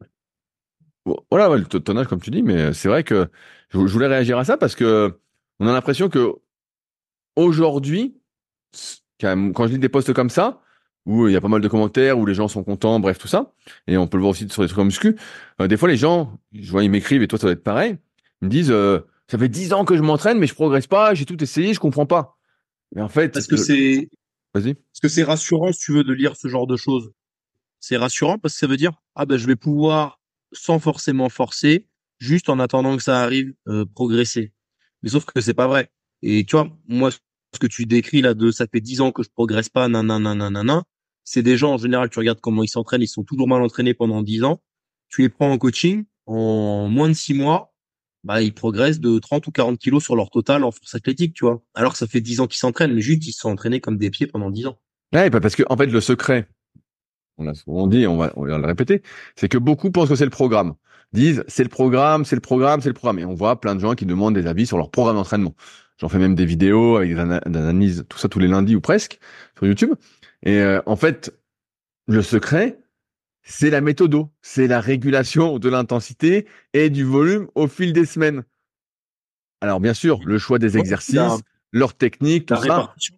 voilà, ouais, le taux de tonnage comme tu dis, mais c'est vrai que je, je voulais réagir à ça parce que on a l'impression que aujourd'hui, quand même, quand je lis des posts comme ça, où il y a pas mal de commentaires, où les gens sont contents, bref, tout ça, et on peut le voir aussi sur les trucs comme muscu, euh, des fois les gens, je vois, ils m'écrivent, et toi ça doit être pareil, ils me disent, euh, ça fait dix ans que je m'entraîne, mais je progresse pas, j'ai tout essayé, je comprends pas. Mais en fait, Parce que le- c'est, vas-y. parce que c'est rassurant, si tu veux, de lire ce genre de choses. C'est rassurant parce que ça veut dire, ah ben, je vais pouvoir, sans forcément forcer, juste en attendant que ça arrive, euh, progresser. Mais sauf que c'est pas vrai. Et tu vois, moi, ce que tu décris là de ça fait dix ans que je progresse pas, nanana, nanana, c'est des gens, en général, tu regardes comment ils s'entraînent, ils sont toujours mal entraînés pendant dix ans. Tu les prends en coaching, en moins de six mois, bah, ils progressent de trente ou quarante kilos sur leur total en force athlétique, tu vois. Alors que ça fait dix ans qu'ils s'entraînent, mais juste, ils se sont entraînés comme des pieds pendant dix ans. Ouais, bah, parce que en fait, le secret, on l'a souvent dit, on va, on va le répéter, c'est que beaucoup pensent que c'est le programme. Disent, c'est le programme, c'est le programme, c'est le programme. Et on voit plein de gens qui demandent des avis sur leur programme d'entraînement. J'en fais même des vidéos avec des, ana- des analyses, tout ça tous les lundis ou presque, sur YouTube. Et euh, en fait, le secret, c'est la méthodo, c'est la régulation de l'intensité et du volume au fil des semaines. Alors bien sûr, le choix des Ouais, la, exercices, leur technique, tout la ça. répartition.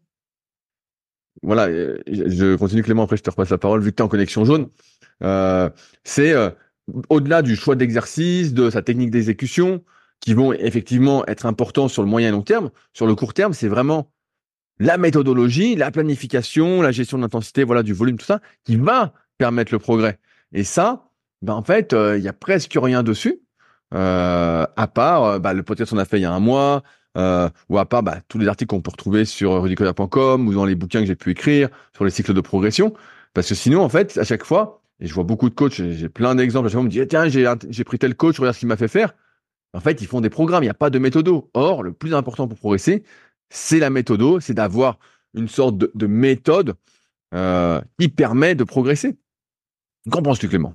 Voilà, euh, je je continue Clément, après je te repasse la parole, vu que tu es en connexion jaune. Euh, c'est euh, au-delà du choix d'exercice, de sa technique d'exécution, qui vont effectivement être importants sur le moyen et long terme. Sur le court terme, c'est vraiment la méthodologie, la planification, la gestion de l'intensité, voilà, du volume, tout ça, qui va permettre le progrès. Et ça, ben en fait, euh, il y a presque rien dessus, euh, à part euh, bah, le podcast qu'on a fait il y a un mois, euh, ou à part bah, tous les articles qu'on peut retrouver sur rudicola point com ou dans les bouquins que j'ai pu écrire sur les cycles de progression. Parce que sinon, en fait, à chaque fois, et je vois beaucoup de coachs, j'ai j'ai plein d'exemples, à chaque fois on me dit, eh, tiens, j'ai j'ai pris tel coach, regarde ce qu'il m'a fait faire. En fait, ils font des programmes, il n'y a pas de méthodo. Or, le plus important pour progresser, c'est la méthodo, c'est d'avoir une sorte de, de méthode euh, qui permet de progresser. Qu'en penses-tu, Clément?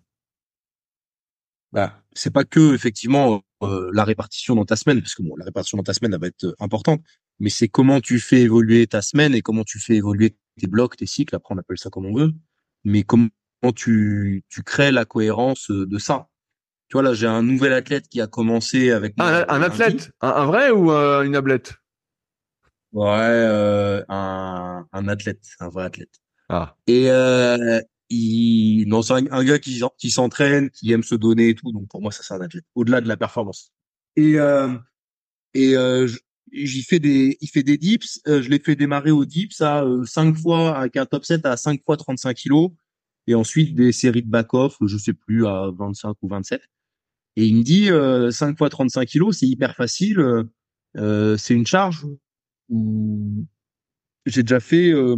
Bah, c'est pas que effectivement euh, la répartition dans ta semaine, parce que bon, la répartition dans ta semaine elle va être euh, importante, mais c'est comment tu fais évoluer ta semaine et comment tu fais évoluer tes blocs, tes cycles. Après, on appelle ça comme on veut, mais comment tu tu crées la cohérence euh, de ça. Tu vois, là, j'ai un nouvel athlète qui a commencé avec Un, moi un lundi. athlète, un, un vrai ou euh, une ablette? Ouais, euh, un un athlète, un vrai athlète. Ah, Et euh, il, non, c'est un, un gars qui, qui s'entraîne, qui aime se donner et tout. Donc pour moi, ça c'est un athlète. Au-delà de la performance. Et euh, et euh, j- j'y fais des, il fait des dips. Euh, je l'ai fait démarrer au dips à euh, cinq fois avec un top set à cinq fois trente-cinq kilos. Et ensuite des séries de back-off, je sais plus à vingt-cinq ou vingt-sept. Et il me dit euh, cinq fois trente-cinq kilos, c'est hyper facile. Euh, euh, c'est une charge où j'ai déjà fait euh,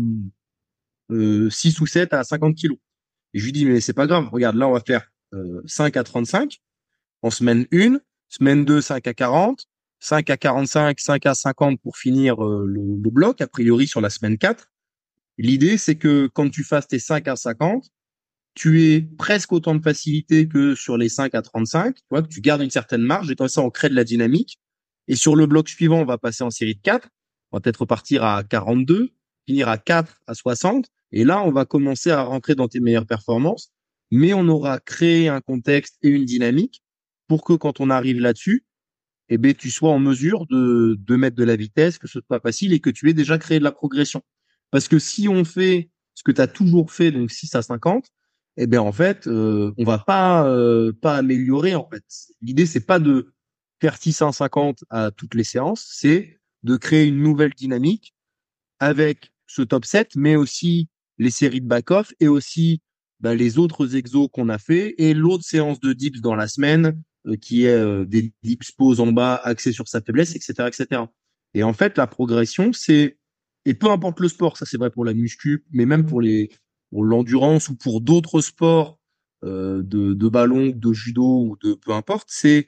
euh, six ou sept à cinquante kilos. Et je lui dis, mais c'est pas grave, regarde, là, on va faire euh, cinq à trente-cinq en semaine un, semaine deux, cinq à quarante, cinq à quarante-cinq, cinq à cinquante pour finir euh, le, le bloc, a priori sur la semaine quatre. L'idée, c'est que quand tu fasses tes cinq à cinquante, tu aies presque autant de facilité que sur les cinq à trente-cinq, tu vois, que tu gardes une certaine marge, et comme ça, on crée de la dynamique. Et sur le bloc suivant, on va passer en série de quatre, on va peut-être repartir à quarante-deux, finir à quatre à soixante, et là, on va commencer à rentrer dans tes meilleures performances, mais on aura créé un contexte et une dynamique pour que quand on arrive là-dessus, eh ben, tu sois en mesure de, de mettre de la vitesse, que ce soit facile et que tu aies déjà créé de la progression. Parce que si on fait ce que tu as toujours fait, donc six à cinquante, eh ben, en fait, euh, on va pas, euh, pas améliorer, en fait. L'idée, c'est pas de faire six à cinquante à toutes les séances, c'est de créer une nouvelle dynamique avec ce top sept, mais aussi les séries de back-off et aussi bah, les autres exos qu'on a fait et l'autre séance de dips dans la semaine euh, qui est euh, des dips pause en bas axés sur sa faiblesse, et cetera, et cetera. Et en fait, la progression, c'est et peu importe le sport, ça c'est vrai pour la muscu, mais même pour les pour l'endurance ou pour d'autres sports euh, de, de ballon, de judo ou de peu importe, c'est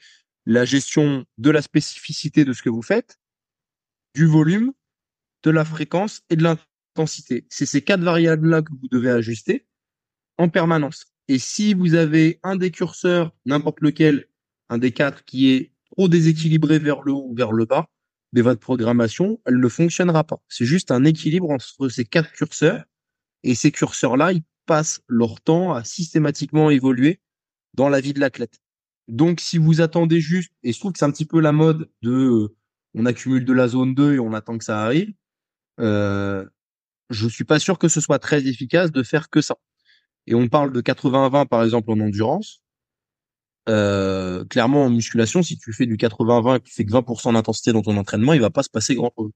la gestion de la spécificité de ce que vous faites, du volume, de la fréquence et de l'intensité. C'est ces quatre variables-là que vous devez ajuster en permanence. Et si vous avez un des curseurs, n'importe lequel, un des quatre qui est trop déséquilibré vers le haut ou vers le bas, mais votre programmation, elle ne fonctionnera pas. C'est juste un équilibre entre ces quatre curseurs. Et ces curseurs-là, ils passent leur temps à systématiquement évoluer dans la vie de l'athlète. Donc, si vous attendez juste, et je trouve que c'est un petit peu la mode de, euh, on accumule de la zone deux et on attend que ça arrive, euh, je suis pas sûr que ce soit très efficace de faire que ça. Et on parle de quatre-vingts vingt, par exemple, en endurance. Euh, clairement, en musculation, si tu fais du quatre-vingts vingt et que tu fais que vingt pour cent d'intensité dans ton entraînement, il va pas se passer grand-chose.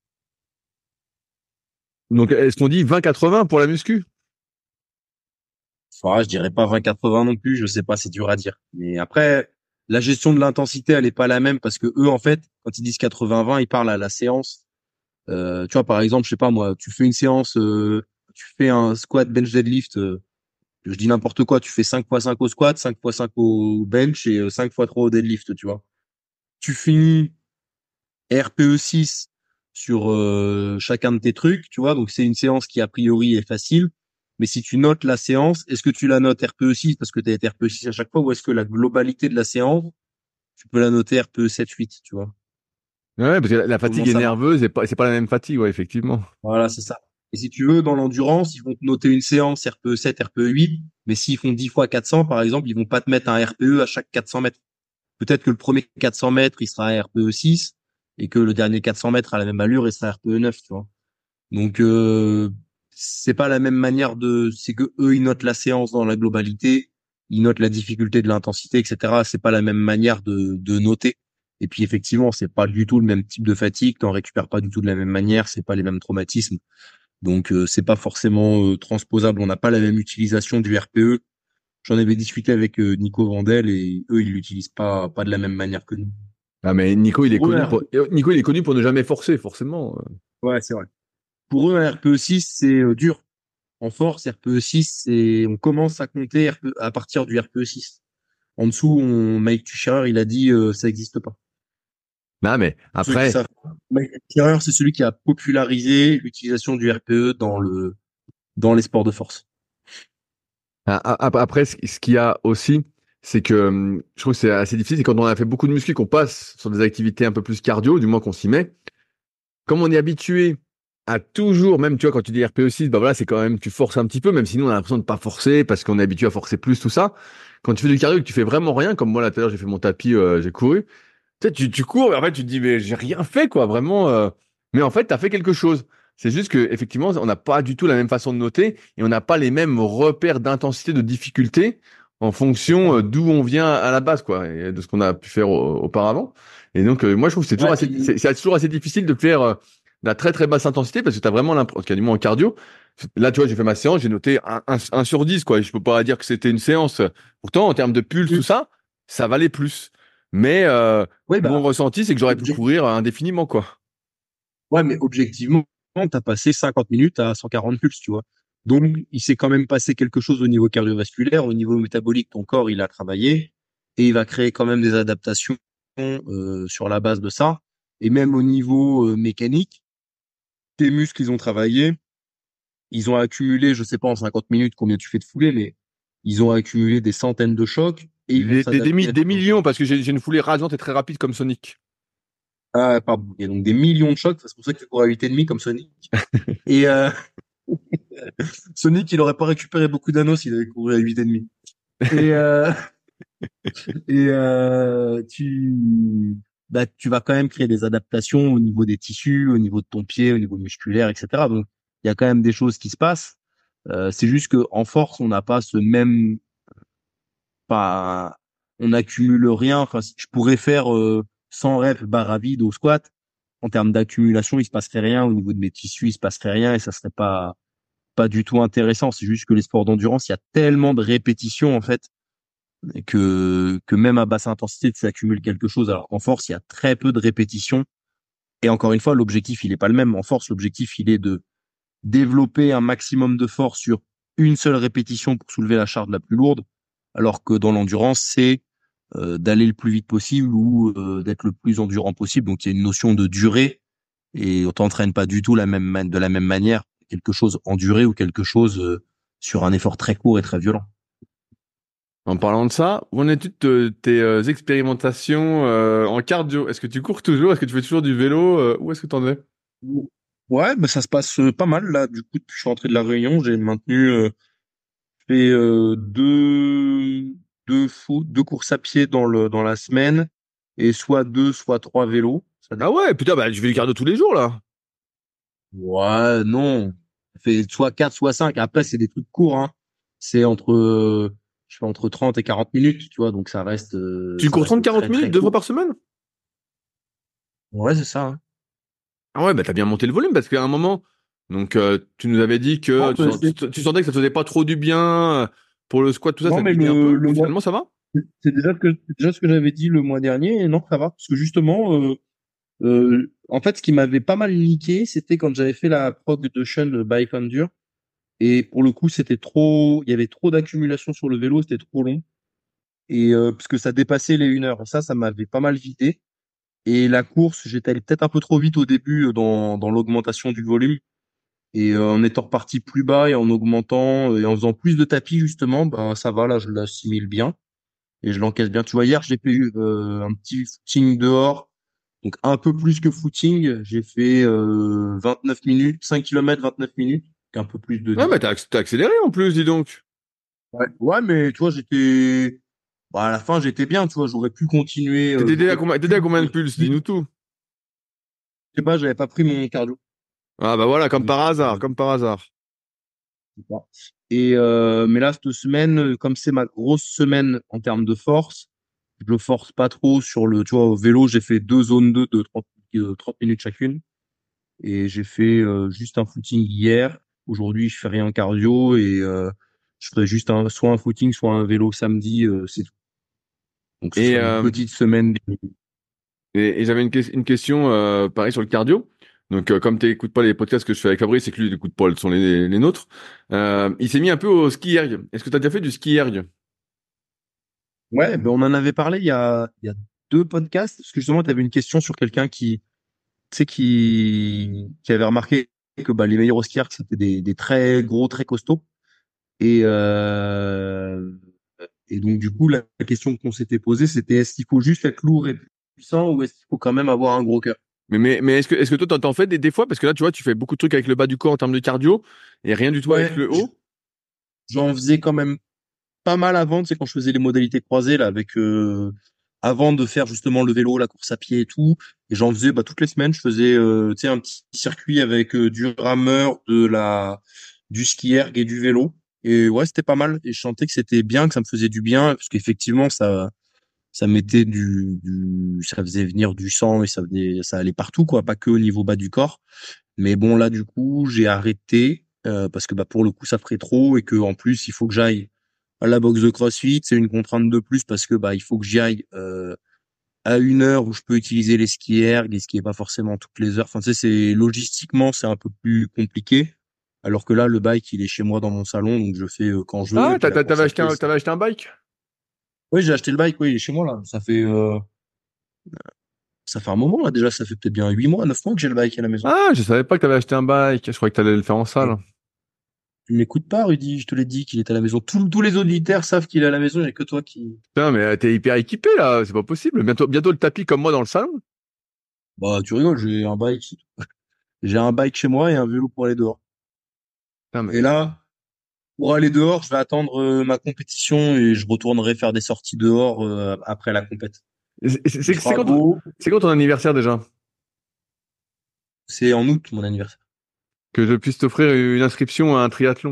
Donc, est-ce qu'on dit vingt quatre-vingts pour la muscu? Enfin, je dirais pas vingt quatre-vingts non plus, je sais pas, c'est dur à dire. Mais après, la gestion de l'intensité, elle est pas la même parce que eux, en fait, quand ils disent quatre-vingts vingt, ils parlent à la séance. Euh, tu vois, par exemple, je sais pas moi, tu fais une séance, euh, tu fais un squat bench deadlift, euh, je dis n'importe quoi, tu fais cinq fois cinq au squat, cinq fois cinq au bench et euh, cinq fois trois au deadlift, tu vois. Tu finis R P E six sur euh, chacun de tes trucs, tu vois, donc c'est une séance qui a priori est facile. Mais si tu notes la séance, est-ce que tu la notes R P E six parce que tu as été R P E six à chaque fois ou est-ce que la globalité de la séance, tu peux la noter R P E sept huit, tu vois? Ouais, parce que la, la Comment fatigue est ça marche? nerveuse et pas, c'est pas la même fatigue, ouais, effectivement. Voilà, c'est ça. Et si tu veux, dans l'endurance, ils vont te noter une séance R P E sept, R P E huit, mais s'ils font dix fois quatre cents, par exemple, ils vont pas te mettre un R P E à chaque quatre cents mètres. Peut-être que le premier quatre cents mètres, il sera à R P E six, et que le dernier quatre cents mètres à la même allure, il sera R P E neuf, tu vois. Donc, euh, c'est pas la même manière de, c'est que eux, ils notent la séance dans la globalité, ils notent la difficulté de l'intensité, et cetera. C'est pas la même manière de, de noter. Et puis, effectivement, c'est pas du tout le même type de fatigue, t'en récupères pas du tout de la même manière, c'est pas les mêmes traumatismes. Donc euh, c'est pas forcément euh, transposable. On n'a pas la même utilisation du R P E. J'en avais discuté avec euh, Nico Vandel et eux ils l'utilisent pas pas de la même manière que nous. Ah, mais Nico, il est Pour eux, connu un pour, Nico, il est connu pour ne jamais forcer, forcément. Ouais, c'est vrai. Pour eux, un R P E six, c'est euh, dur. En force, R P E six, c'est on commence à compter R P E à partir du R P E six. En dessous, on... Mike Tuchscherer, il a dit euh, ça n'existe pas. Non, mais Pour ceux qui après, savent. Mike Tuchscherer, c'est celui qui a popularisé l'utilisation du R P E dans le dans les sports de force. a- a- après, ce ce qu'il y a aussi, c'est que hum, je trouve que c'est assez difficile, c'est quand on a fait beaucoup de muscu, qu'on passe sur des activités un peu plus cardio, du moins qu'on s'y met. Comme on est habitué à toujours, même tu vois, quand tu dis R P E six, bah voilà, c'est quand même, tu forces un petit peu, même si nous on a l'impression de pas forcer parce qu'on est habitué à forcer plus, tout ça. Quand tu fais du cardio et que tu fais vraiment rien, comme moi là tout à l'heure, j'ai fait mon tapis, euh, j'ai couru. Tu sais, tu, tu cours, et en fait, tu te dis, mais j'ai rien fait, quoi, vraiment. euh. Mais en fait, tu as fait quelque chose. C'est juste que, effectivement, on n'a pas du tout la même façon de noter et on n'a pas les mêmes repères d'intensité, de difficulté en fonction euh, d'où on vient à la base, quoi, et de ce qu'on a pu faire au- auparavant. Et donc, euh, moi, je trouve que c'est toujours Ouais, assez, c'est c'est toujours assez difficile de faire euh, de la très très basse intensité parce que tu as vraiment l'impression, quasiment en cardio. Là, tu vois, j'ai fait ma séance, j'ai noté un, un, un sur dix, quoi. Et je peux pas dire que c'était une séance. Pourtant, en termes de pulse, tout ça, ça valait plus. Mais euh, ouais, mon bah, ressenti, c'est que j'aurais pu courir indéfiniment, quoi. ouais, mais objectivement, t'as passé cinquante minutes à cent quarante pulses, tu vois. Donc, il s'est quand même passé quelque chose au niveau cardiovasculaire, au niveau métabolique, ton corps, il a travaillé et il va créer quand même des adaptations euh, sur la base de ça. Et même au niveau euh, mécanique, tes muscles, ils ont travaillé, ils ont accumulé, je sais pas en cinquante minutes combien tu fais de foulée, mais ils ont accumulé des centaines de chocs et ils vont Des, des, des, s'adapter mi- à des tes millions, parce que j'ai j'ai une foulée rasante et très rapide comme Sonic. Ah, pardon. Et donc des millions de chocs, c'est pour ça que tu cours à huit virgule cinq comme Sonic. Et euh, Sonic, il aurait pas récupéré beaucoup d'anneaux s'il avait couru à huit virgule cinq. Et, euh, et euh, tu, bah, tu vas quand même créer des adaptations au niveau des tissus, au niveau de ton pied, au niveau musculaire, et cetera. Donc, il y a quand même des choses qui se passent. Euh, c'est juste que en force, on n'a pas ce même, pas, on n'accumule rien. Enfin, si je pourrais faire euh, cent reps barre à vide au squat, en termes d'accumulation, il se passerait rien. Au niveau de mes tissus, il se passerait rien et ça serait pas pas du tout intéressant. C'est juste que les sports d'endurance, il y a tellement de répétitions en fait que que même à basse intensité, tu accumules quelque chose. Alors qu'en force, il y a très peu de répétitions. Et encore une fois, l'objectif, il est pas le même. En force, l'objectif, il est de développer un maximum de force sur une seule répétition pour soulever la charge la plus lourde. Alors que dans l'endurance, c'est euh, d'aller le plus vite possible ou euh, d'être le plus endurant possible. Donc il y a une notion de durée et on t'entraîne pas du tout la même man- de la même manière quelque chose en durée ou quelque chose euh, sur un effort très court et très violent. En parlant de ça, où en es-tu de tes euh, expérimentations euh, en cardio? Est-ce que tu cours toujours? Est-ce que tu fais toujours du vélo? Euh, où est-ce que t'en es? Ouais, bah ça se passe euh, pas mal là. Du coup, depuis que je suis rentré de la Réunion, j'ai maintenu euh, fait euh, deux deux foot, deux courses à pied dans le dans la semaine et soit deux, soit trois vélos. Ça Ah dépend. ouais, putain, bah je fais du cardio tous les jours là. Ouais, non. Ça fait soit quatre, soit cinq. Après, c'est des trucs courts, hein. C'est entre euh, je fais entre trente et quarante minutes, tu vois, donc ça reste euh, Tu ça cours trente reste quarante très minutes très deux fois court. par semaine? Ouais, c'est ça, hein. Ah ouais, bah t'as bien monté le volume parce qu'à un moment, donc euh, tu nous avais dit que Non, tu, mais sens- tu, c'est tu sentais que ça te faisait pas trop du bien euh, pour le squat, tout ça, non, ça te mais guidait un le peu. le mois Finalement, ça va? c'est déjà ce que c'est déjà ce que j'avais dit le mois dernier et non, ça va parce que justement euh, Euh, en fait, ce qui m'avait pas mal niqué, c'était quand j'avais fait la prog de Sean Bike Endure. Et pour le coup, c'était trop, il y avait trop d'accumulation sur le vélo, c'était trop long. Et euh, parce que ça dépassait les une heure. Ça, ça m'avait pas mal vidé. Et la course, j'étais allé peut-être un peu trop vite au début euh, dans, dans l'augmentation du volume. Et euh, en étant reparti plus bas et en augmentant et en faisant plus de tapis, justement, bah ça va, là, je l'assimile bien. Et je l'encaisse bien. Tu vois, hier, j'ai fait euh, un petit footing dehors. Donc un peu plus que footing, j'ai fait euh, vingt-neuf minutes, cinq kilomètres, vingt-neuf minutes, donc un peu plus de Ouais, dix. bah t'as, acc- t'as accéléré en plus, dis donc. Ouais. Ouais, mais tu vois, j'étais bah, à la fin, j'étais bien, tu vois, j'aurais pu continuer, euh, T'étais à j'aurais combien, pu t'étais à combien de euh, pulse? je Dis-nous tout. sais pas, j'avais pas pris mon cardio. Ah bah voilà, comme Donc, par hasard, euh, comme par hasard. je sais pas. Et euh, mais là cette semaine, euh, comme c'est ma grosse semaine en termes de force, je force pas trop sur le, tu vois, au vélo, j'ai fait deux zones deux de trente euh, trente minutes chacune. Et j'ai fait euh, juste un footing hier. Aujourd'hui, je fais rien cardio et euh, je ferai juste un, soit un footing, soit un vélo samedi, euh, c'est tout. Donc ce Et, sera une euh, petite semaine. et, et j'avais une, ques- une question, euh, pareil sur le cardio. Donc, euh, comme tu n'écoutes pas les podcasts que je fais avec Fabrice, c'est que lui, il n'écoute pas, ce sont les, les nôtres. Euh, il s'est mis un peu au ski erg. Est-ce que tu as déjà fait du ski erg? Ouais, ben on en avait parlé il y a, il y a deux podcasts, parce que justement, tu avais une question sur quelqu'un qui, tu sais, qui, qui avait remarqué que bah, les meilleurs skieurs, c'était des, des très gros, très costauds. Et, euh, et donc, du coup, la, la question qu'on s'était posée, c'était est-ce qu'il faut juste être lourd et puissant ou est-ce qu'il faut quand même avoir un gros cœur? Mais, mais, mais est-ce que, est-ce que toi, t'en t'en fais des, des fois? Parce que là, tu vois, tu fais beaucoup de trucs avec le bas du corps en termes de cardio et rien du tout avec Ouais, le haut. j'en faisais quand même pas mal avant, tu sais, quand je faisais les modalités croisées, là, avec, euh, avant de faire justement le vélo, la course à pied et tout. Et j'en faisais, bah, toutes les semaines, je faisais, euh, tu sais, un petit circuit avec euh, du rameur, de la, du ski erg et du vélo. Et ouais, c'était pas mal. Et je sentais que c'était bien, que ça me faisait du bien, parce qu'effectivement, ça, ça mettait du, du, ça faisait venir du sang et ça venait, ça allait partout, quoi, pas que au niveau bas du corps. Mais bon, là, du coup, j'ai arrêté, euh, parce que, bah, pour le coup, ça ferait trop et que, en plus, il faut que j'aille à la boxe de CrossFit, c'est une contrainte de plus parce que bah il faut que j'y aille euh, à une heure où je peux utiliser les ski erg, et ce qui est pas forcément toutes les heures. Enfin, tu sais, c'est logistiquement c'est un peu plus compliqué. Alors que là, le bike, il est chez moi dans mon salon, donc je fais euh, quand je veux. Et Ah, puis t'as- la t'as- course t'avais à acheté pied, un, c'est... t'avais acheté un bike? Oui, j'ai acheté le bike, oui, il est chez moi là. Ça fait euh, ça fait un moment là déjà. Ça fait peut-être bien huit mois, neuf mois que j'ai le bike à la maison. Ah, je savais pas que t'avais acheté un bike. Je croyais que t'allais le faire en Et salle. tu m'écoutes pas, Rudy, je te l'ai dit qu'il est à la maison. Tous tous les auditeurs savent qu'il est à la maison, il n'y a que toi qui... Putain, mais euh, t'es hyper équipé là, c'est pas possible. Bientôt, bientôt le tapis comme moi dans le salon. Bah, tu rigoles, j'ai un bike. J'ai un bike chez moi et un vélo pour aller dehors. Putain, Et mais là, pour aller dehors, je vais attendre euh, ma compétition et je retournerai faire des sorties dehors euh, après la compète. c'est c'est- Il c'est- c'est fera quand, beau. c'est quand ton anniversaire déjà? C'est en août, mon anniversaire. Que je puisse t'offrir une inscription à un triathlon.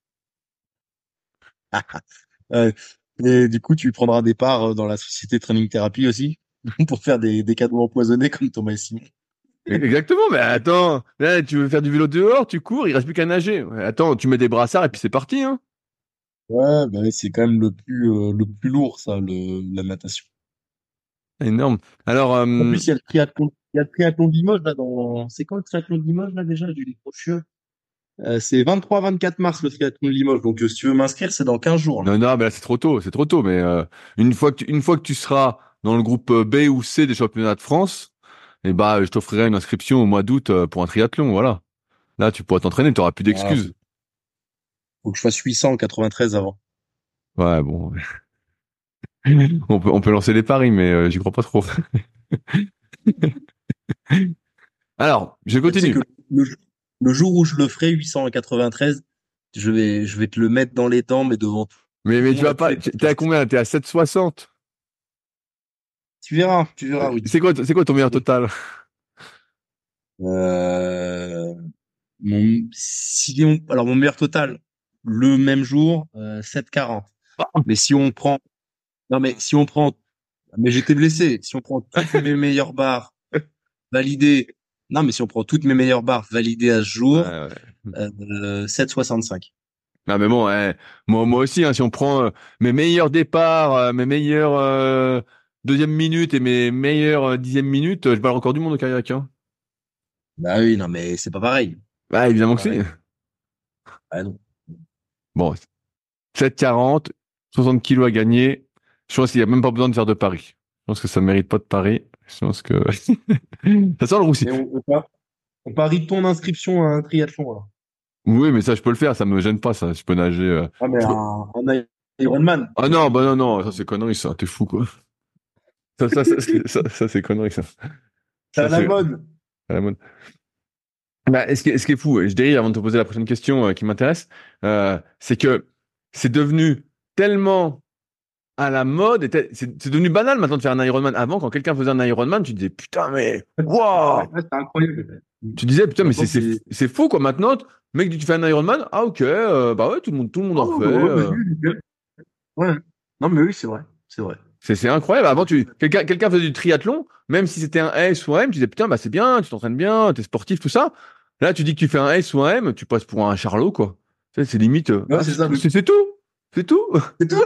Euh, et du coup, tu prendras des parts euh, dans la société Training Therapy aussi pour faire des, des cadeaux empoisonnés comme Thomas et Simon. Exactement, mais attends, là, tu veux faire du vélo dehors, tu cours, il reste plus qu'à nager. Ouais, attends, tu mets des brassards et puis c'est parti, hein. Ouais, bah ouais, c'est quand même le plus euh, le plus lourd, ça, le, la natation. Énorme. Alors, En euh, plus, il y a le triathlon, il y a le triathlon de Limoges là dans. C'est quand le triathlon de Limoges là déjà? J'ai eu une brochure. Euh, c'est vingt-trois vingt-quatre mars le triathlon de Limoges. Donc, euh, si tu veux m'inscrire, c'est dans quinze jours. Là. Non, non, mais là, c'est trop tôt, c'est trop tôt. Mais euh, une fois que tu, une fois que tu seras dans le groupe euh, B ou C des championnats de France, eh bah, je t'offrirai une inscription au mois d'août euh, pour un triathlon, voilà. Là, tu pourras t'entraîner, tu n'auras plus Ah, d'excuses. faut que je fasse huit cent quatre-vingt-treize avant. Ouais, bon, on peut, on peut lancer les paris, mais euh, j'y crois pas trop. Alors, je Tu sais continue. que le, le jour où je le ferai, huit cent quatre-vingt-treize, je vais, je vais te le mettre dans les dents, mais devant tout Mais, le mais tu monde vas à tous pas, les tu- t'es à podcasts. combien? T'es à sept cent soixante. Tu verras, tu verras, oui. C'est quoi, c'est quoi ton meilleur total? Euh, mon, si on, alors mon meilleur total, le même jour, euh, sept quarante. Mais si on prend, non mais si on prend, mais j'étais blessé. Si on prend toutes mes meilleures barres validées, non mais si on prend toutes mes meilleures barres validées à ce Ouais, jour, ouais. euh, sept soixante-cinq. Non, mais bon, ouais, moi, moi aussi, hein, si on prend euh, mes meilleurs départs, euh, mes meilleures euh, deuxième minutes et mes meilleures euh, dixième minutes, euh, je bats le record du monde au kayak. Hein. Bah oui, non mais c'est pas pareil. Bah, évidemment que si. Pareil. Ah non. Bon, sept quarante, soixante kilos à gagner. Je pense qu'il n'y a même pas besoin de faire de pari. Je pense que ça ne mérite pas de pari. Je pense que ça sent le roussi. Et on, on, par- on parie ton inscription à un triathlon alors. Oui, mais ça, je peux le faire. Ça me gêne pas, ça. Je peux nager. euh, Ah mais je peux- un, un Ironman. Ah non, bah non, non, ça c'est connerie, ça. T'es fou, quoi. Ça, ça, ça, c'est- ça, ça, c'est connerie, ça. C'est Ça, à la c'est mode. à la mode. Bah, ce qui est, ce qui est fou, et je dirais avant de te poser la prochaine question euh, qui m'intéresse, euh, c'est que c'est devenu tellement à la mode, et tel- c'est c'est devenu banal maintenant de faire un Ironman. Avant, quand quelqu'un faisait un Ironman, tu disais putain, mais waouh! Ouais, c'est incroyable. Tu disais putain, mais Maintenant c'est c'est c'est. c'est faux quoi. Maintenant, mec, tu fais un Ironman, ah ok, euh, bah ouais, tout le monde tout le monde en Oh, fait. bah ouais, euh. vas-y. Ouais. Non mais oui, c'est vrai. C'est vrai. C'est c'est incroyable. Avant, tu quelqu'un quelqu'un faisait du triathlon, même si c'était un S ou un M, tu disais putain, bah c'est bien, tu t'entraînes bien, t'es sportif, tout ça. Là, tu dis que tu fais un S ou un M, tu passes pour un charlot quoi. Tu sais, c'est limite. euh, Ouais, ah, c'est c'est ça. tout, c'est c'est tout, c'est tout. C'est tout.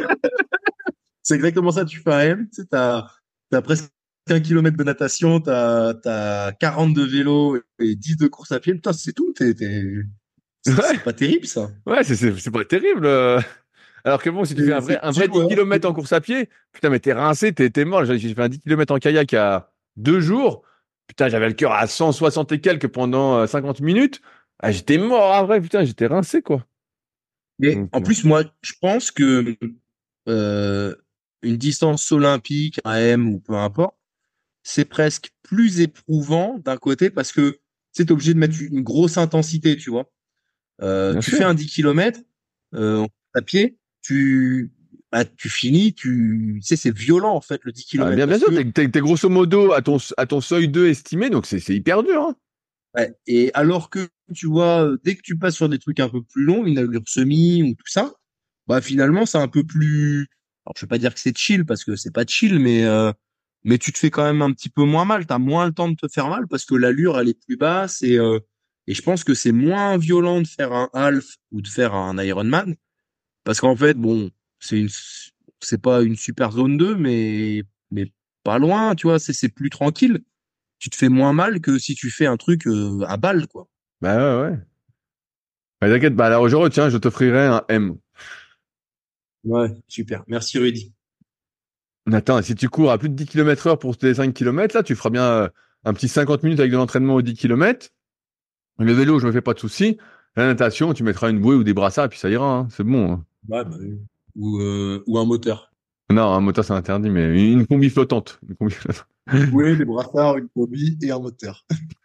C'est exactement ça. Tu fais un M, tu sais, t'as, t'as presque un kilomètre de natation, t'as, t'as quarante de vélo et dix de course à pied. Putain, c'est tout. T'es, t'es... C'est Ouais, c'est pas terrible, ça. ouais, c'est c'est c'est pas terrible. euh. Alors que bon, si tu fais C'est un c'est vrai un vrai chill, dix ouais. kilomètres en course à pied, putain, mais t'es rincé, t'es t'es mort. J'ai j'ai fait un dix kilomètres en kayak il y a deux jours. Putain, j'avais le cœur à cent soixante et quelques pendant euh, cinquante minutes. Ah, j'étais mort en vrai, putain, j'étais rincé quoi. Mais Donc, en euh, plus, moi, je pense que euh, une distance olympique, un M ou peu importe, c'est presque plus éprouvant d'un côté parce que tu sais, t'es obligé de mettre une grosse intensité, tu vois. Euh, bien tu fais sûr. un dix kilomètres euh, à pied, tu, bah, tu finis, tu, tu sais, c'est violent en fait le dix Ah, kilomètres bien, bien parce sûr, que t'es, t'es- t'es grosso modo à ton, à ton seuil deux estimé, donc c'est c'est hyper dur. Hein. ouais, et alors que tu vois, euh, dès que tu passes sur des trucs un peu plus longs, une allure semi ou tout ça, bah finalement c'est un peu plus. Alors je vais pas dire que c'est chill parce que c'est pas chill, mais euh, mais tu te fais quand même un petit peu moins mal. T'as moins le temps de te faire mal parce que l'allure elle est plus basse et euh, et je pense que c'est moins violent de faire un half ou de faire un Ironman parce qu'en fait bon c'est une c'est pas une super zone deux mais mais pas loin, tu vois, c'est c'est plus tranquille. Tu te fais moins mal que si tu fais un truc euh, à balle, quoi. Bah ouais, ouais. Bah, t'inquiète, bah alors aujourd'hui, tiens, je t'offrirai un M. Ouais, super. Merci Rudy. Attends, si tu cours à plus de dix kilomètres heure pour tes cinq kilomètres, là, tu feras bien euh, un petit cinquante minutes avec de l'entraînement aux dix kilomètres. Le vélo, je me fais pas de soucis. La natation, tu mettras une bouée ou des brassards, et puis ça ira, hein. C'est bon. Hein. Ouais, bah, oui. Ou, euh, ou un moteur. Non, un moteur, c'est interdit, mais une, une combi flottante. Une combi flottante. Oui, des brassards, une combi et un moteur.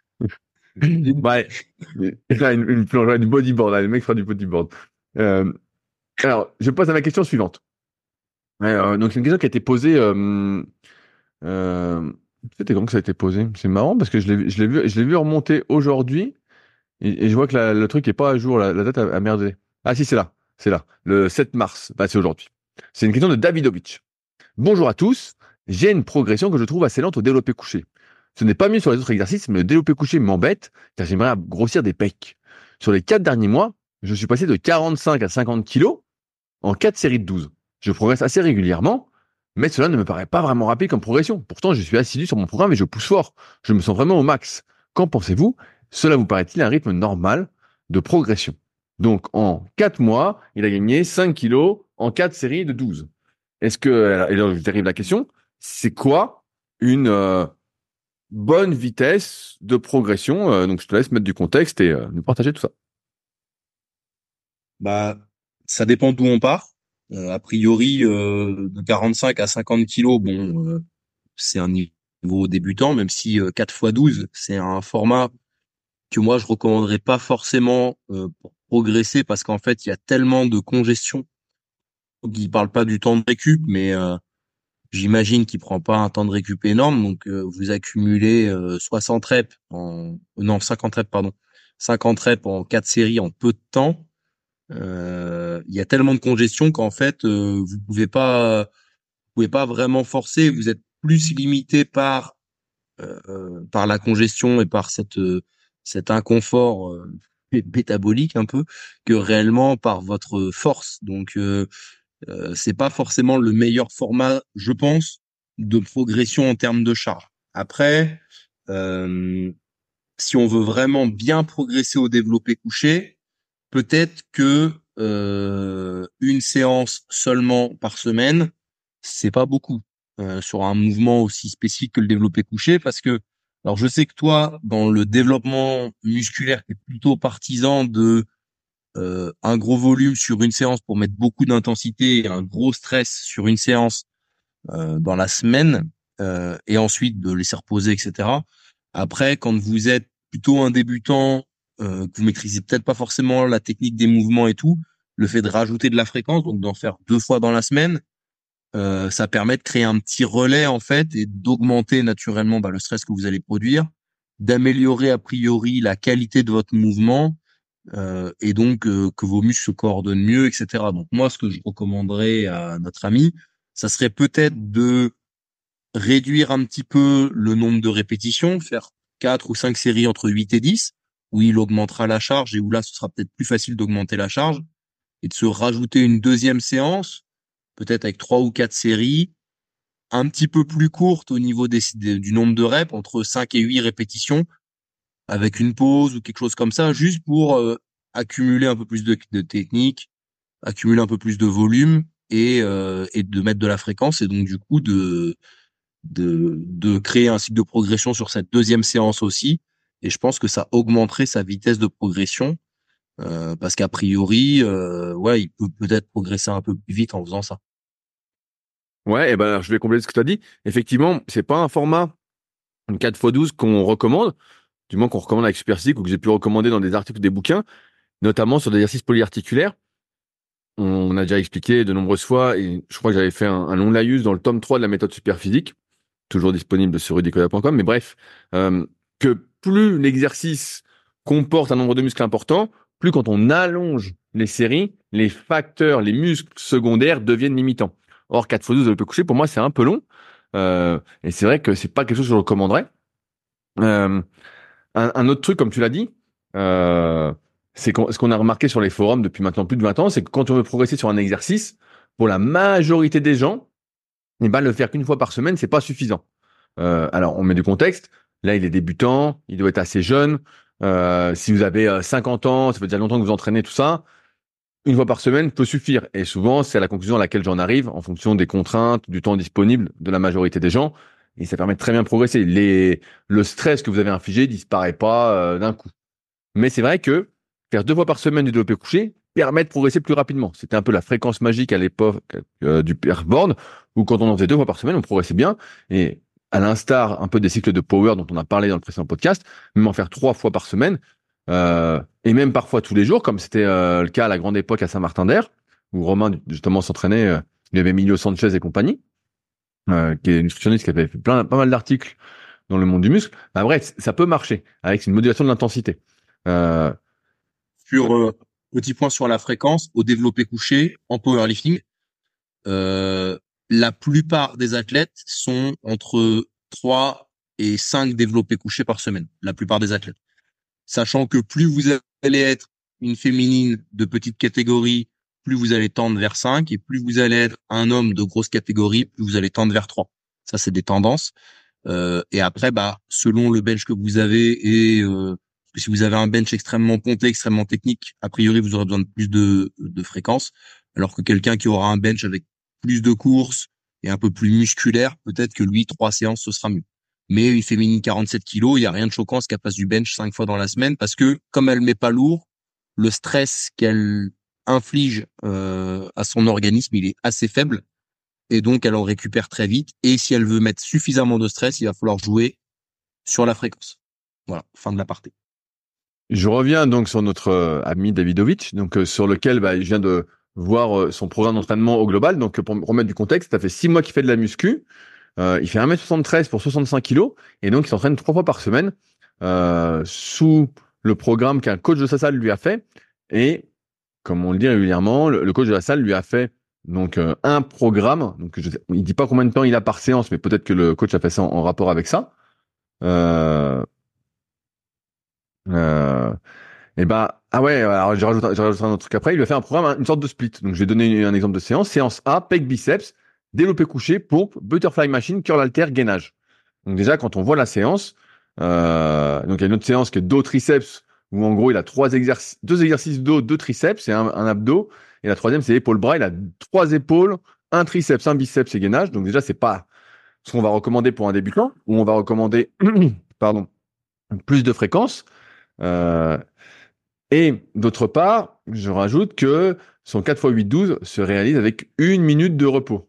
Et une- Ouais. Une, une, une, plongeoire, du bodyboard, là, le mec fera du bodyboard. Euh, alors, je passe à ma question suivante. Euh, donc, c'est une question qui a été posée. Euh, euh, C'était quand que ça a été posé? C'est marrant parce que je l'ai je l'ai vu, je l'ai vu remonter aujourd'hui et, et je vois que la- le truc est pas à jour. La, la date a, a merdé. Ah si, c'est là. C'est là. Le sept mars. Bah, c'est aujourd'hui. C'est une question de Davidovich. Bonjour à tous. J'ai une progression que je trouve assez lente au développé couché. Ce n'est pas mieux sur les autres exercices, mais le développé couché m'embête car j'aimerais grossir des pecs. Sur les quatre derniers mois, je suis passé de quarante-cinq à cinquante kilos en quatre séries de douze. Je progresse assez régulièrement, mais cela ne me paraît pas vraiment rapide comme progression. Pourtant, je suis assidu sur mon programme et je pousse fort. Je me sens vraiment au max. Qu'en pensez-vous? Cela vous paraît-il un rythme normal? de progression. Donc, en quatre mois, il a gagné cinq kilos en quatre séries de douze. Est-ce que, et là, je dérive la question, c'est quoi une euh, bonne vitesse de progression? Euh, Donc, je te laisse mettre du contexte et euh, nous partager tout ça. Bah, ça dépend d'où on part. Euh, a priori, euh, de quarante-cinq à cinquante kilos, bon, euh, c'est un niveau débutant, même si euh, quatre fois douze, c'est un format que moi je recommanderais pas forcément euh, pour progresser, parce qu'en fait, il y a tellement de congestion. Donc, il parle pas du temps de récup, mais euh, j'imagine qu'il prend pas un temps de récup énorme. Donc, euh, vous accumulez euh, soixante reps en, non, cinquante reps, pardon, cinquante reps en quatre séries en peu de temps. Euh, il y a tellement de congestion qu'en fait, euh, vous pouvez pas, vous pouvez pas vraiment forcer. Vous êtes plus limité par euh, par la congestion et par cette euh, cet inconfort euh, métabolique un peu, que réellement par votre force. Donc, euh, euh, c'est pas forcément le meilleur format, je pense, de progression en termes de charge. Après, euh, si on veut vraiment bien progresser au développé couché, peut-être que euh, une séance seulement par semaine, c'est pas beaucoup euh, sur un mouvement aussi spécifique que le développé couché, parce que, alors je sais que toi, dans le développement musculaire, tu es plutôt partisan de euh, un gros volume sur une séance pour mettre beaucoup d'intensité et un gros stress sur une séance euh, dans la semaine, euh, et ensuite de laisser reposer, et cetera. Après, quand vous êtes plutôt un débutant, euh, que vous maîtrisez peut-être pas forcément la technique des mouvements et tout, le fait de rajouter de la fréquence, donc d'en faire deux fois dans la semaine, euh, ça permet de créer un petit relais en fait et d'augmenter naturellement bah, le stress que vous allez produire, d'améliorer a priori la qualité de votre mouvement, euh, et donc euh, que vos muscles se coordonnent mieux, et cetera. Donc moi, ce que je recommanderais à notre ami, ça serait peut-être de réduire un petit peu le nombre de répétitions, faire quatre ou cinq séries entre huit et dix, où il augmentera la charge et où là, ce sera peut-être plus facile d'augmenter la charge, et de se rajouter une deuxième séance, peut-être avec trois ou quatre séries, un petit peu plus courte au niveau des, des- du nombre de reps, entre cinq et huit répétitions, avec une pause ou quelque chose comme ça, juste pour euh, accumuler un peu plus de, de technique, accumuler un peu plus de volume et, euh, et de mettre de la fréquence, et donc du coup de de, de créer un cycle de progression sur cette deuxième séance aussi. Et je pense que ça augmenterait sa vitesse de progression, euh, parce qu'a priori, euh, ouais, il peut peut-être progresser un peu plus vite en faisant ça. Ouais, et ben, alors, je vais compléter ce que tu as dit. Effectivement, c'est pas un format, une quatre fois douze qu'on recommande, du moins qu'on recommande avec Superphysique ou que j'ai pu recommander dans des articles ou des bouquins, notamment sur des exercices polyarticulaires. On a déjà expliqué de nombreuses fois, et je crois que j'avais fait un, un long laïus dans le tome trois de la méthode Superphysique, toujours disponible sur rudicola point com, mais bref, euh, que plus l'exercice comporte un nombre de muscles important, plus quand on allonge les séries, les facteurs, les muscles secondaires deviennent limitants. Or, quatre fois douze de développé couché, pour moi, c'est un peu long, euh, et c'est vrai que c'est pas quelque chose que je recommanderais. Euh, un, un autre truc, comme tu l'as dit, euh, c'est qu'on- ce qu'on a remarqué sur les forums depuis maintenant plus de vingt ans, c'est que quand on veut progresser sur un exercice, pour la majorité des gens, eh ben, le faire qu'une fois par semaine, c'est pas suffisant. Euh, alors, on met du contexte. Là, il est débutant, il doit être assez jeune. Euh, si vous avez euh, cinquante ans, ça fait déjà longtemps que vous entraînez, tout ça, une fois par semaine peut suffire. Et souvent, c'est à la conclusion à laquelle j'en arrive, en fonction des contraintes, du temps disponible de la majorité des gens. Et ça permet de très bien progresser. Les, le stress que vous avez infligé disparaît pas euh, d'un coup. Mais c'est vrai que faire deux fois par semaine du développé couché permet de progresser plus rapidement. C'était un peu la fréquence magique à l'époque euh, du père Born, où quand on en faisait deux fois par semaine, on progressait bien. Et à l'instar un peu des cycles de power dont on a parlé dans le précédent podcast, même en faire trois fois par semaine, euh, et même parfois tous les jours, comme c'était euh, le cas à la grande époque à Saint-Martin-d'Air, où Romain justement s'entraînait, euh, il y avait Emilio Sanchez et compagnie, euh, qui est une nutritionniste qui avait fait plein, pas mal d'articles dans le monde du muscle. Bah, bref, ça peut marcher avec une modulation de l'intensité. Euh, Sur euh, petit point sur la fréquence, au développé couché, en powerlifting, euh, la plupart des athlètes sont entre trois et cinq développés couchés par semaine. La plupart des athlètes. Sachant que plus vous allez être une féminine de petite catégorie, plus vous allez tendre vers cinq, et plus vous allez être un homme de grosse catégorie, plus vous allez tendre vers trois. Ça, c'est des tendances. Euh, et après, bah, selon le bench que vous avez et euh, que si vous avez un bench extrêmement pointé, extrêmement technique, a priori, vous aurez besoin de plus de, de fréquences. Alors que quelqu'un qui aura un bench avec plus de courses et un peu plus musculaire, peut-être que lui, trois séances, ce sera mieux. Mais une féminine quarante-sept kilos, il y a rien de choquant à ce qu'elle passe du bench cinq fois dans la semaine parce que comme elle met pas lourd, le stress qu'elle inflige euh, à son organisme, il est assez faible et donc elle en récupère très vite. Et si elle veut mettre suffisamment de stress, il va falloir jouer sur la fréquence. Voilà, fin de l'aparté. Je reviens donc sur notre euh, ami Davidovich, donc euh, sur lequel bah, je viens de voir euh, son programme d'entraînement au global. Donc pour me remettre du contexte, ça fait six mois qu'il fait de la muscu. Euh, il fait un mètre soixante-treize pour soixante-cinq kilos et donc il s'entraîne trois fois par semaine euh, sous le programme qu'un coach de sa salle lui a fait. Et comme on le dit régulièrement, le, le coach de la salle lui a fait donc euh, un programme. Donc je sais, il dit pas combien de temps il a par séance, mais peut-être que le coach a fait ça en, en rapport avec ça. Euh, euh, et bah ah ouais, alors je rajoute, je rajoute un autre truc après. Il lui a fait un programme, une sorte de split. Donc je vais donner un exemple de séance. Séance A, pec biceps, développé couché, pompe, butterfly machine, curl halter, gainage. Donc déjà quand on voit la séance, euh, donc il y a une autre séance qui est dos triceps où en gros il a trois exercices, deux exercices dos, deux triceps et un, un abdos. Et la troisième c'est épaule bras. Il a trois épaules, un triceps, un biceps et gainage. Donc déjà c'est pas ce qu'on va recommander pour un débutant. Ou on va recommander, pardon, plus de fréquence. Euh, et d'autre part, je rajoute que son quatre fois huit douze se réalise avec une minute de repos.